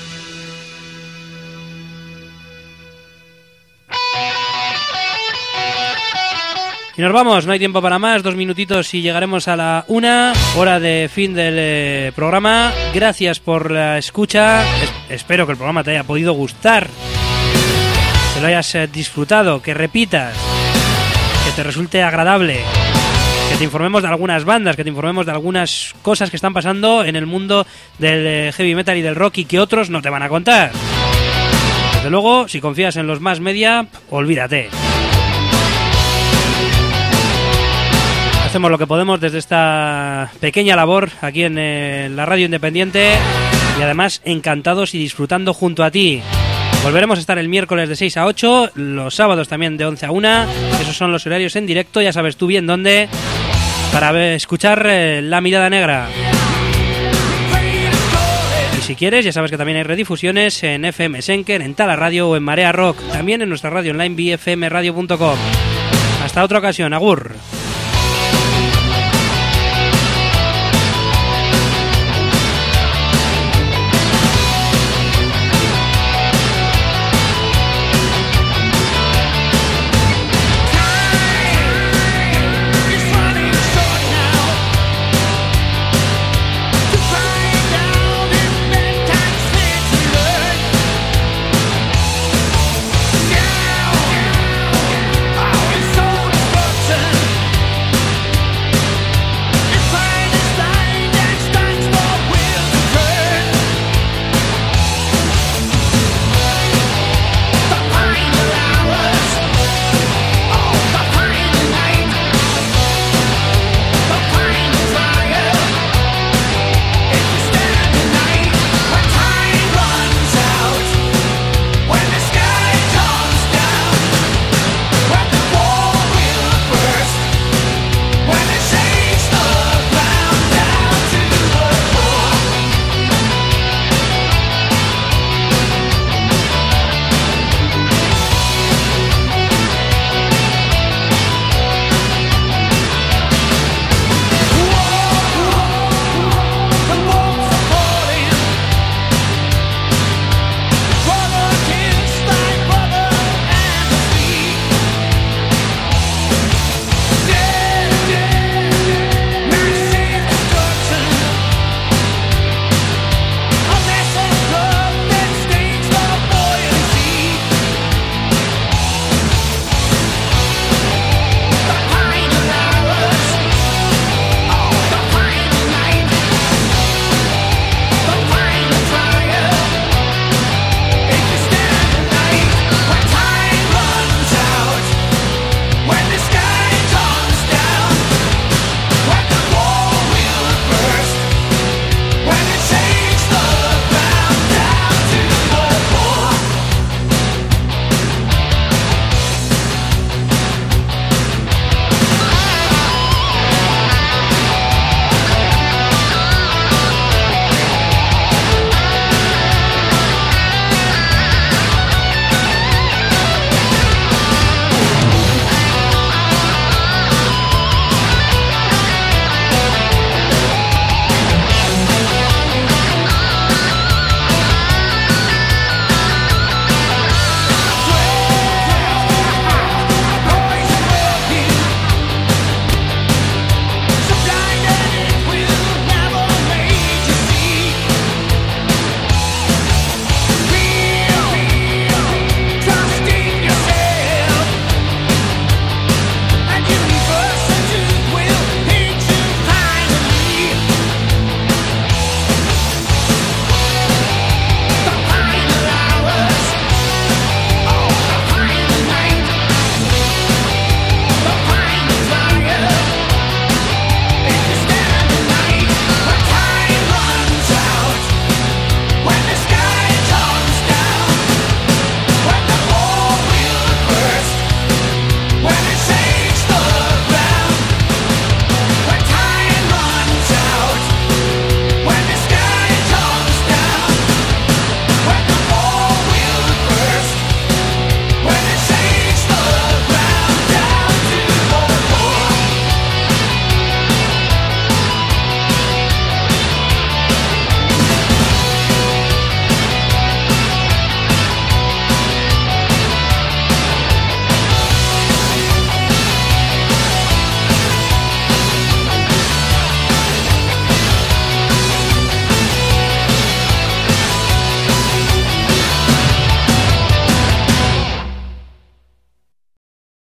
Y nos vamos, no hay tiempo para más, dos minutitos y llegaremos a la una, hora de fin del eh, programa. Gracias por la escucha, es- espero que el programa te haya podido gustar, que lo hayas eh, disfrutado, que repitas, que te resulte agradable, que te informemos de algunas bandas, que te informemos de algunas cosas que están pasando en el mundo del eh, heavy metal y del rock y que otros no te van a contar. Desde luego, si confías en los más media, olvídate. Hacemos lo que podemos desde esta pequeña labor aquí en eh, la radio independiente y además encantados y disfrutando junto a ti. Volveremos a estar el miércoles de seis a ocho, los sábados también de once a una. Esos son los horarios en directo, ya sabes tú bien dónde, para ver, escuchar eh, La Mirada Negra. Y si quieres, ya sabes que también hay redifusiones en F M Senker, en Tala Radio o en Marea Rock, también en nuestra radio online b f m radio punto com. Hasta otra ocasión, agur.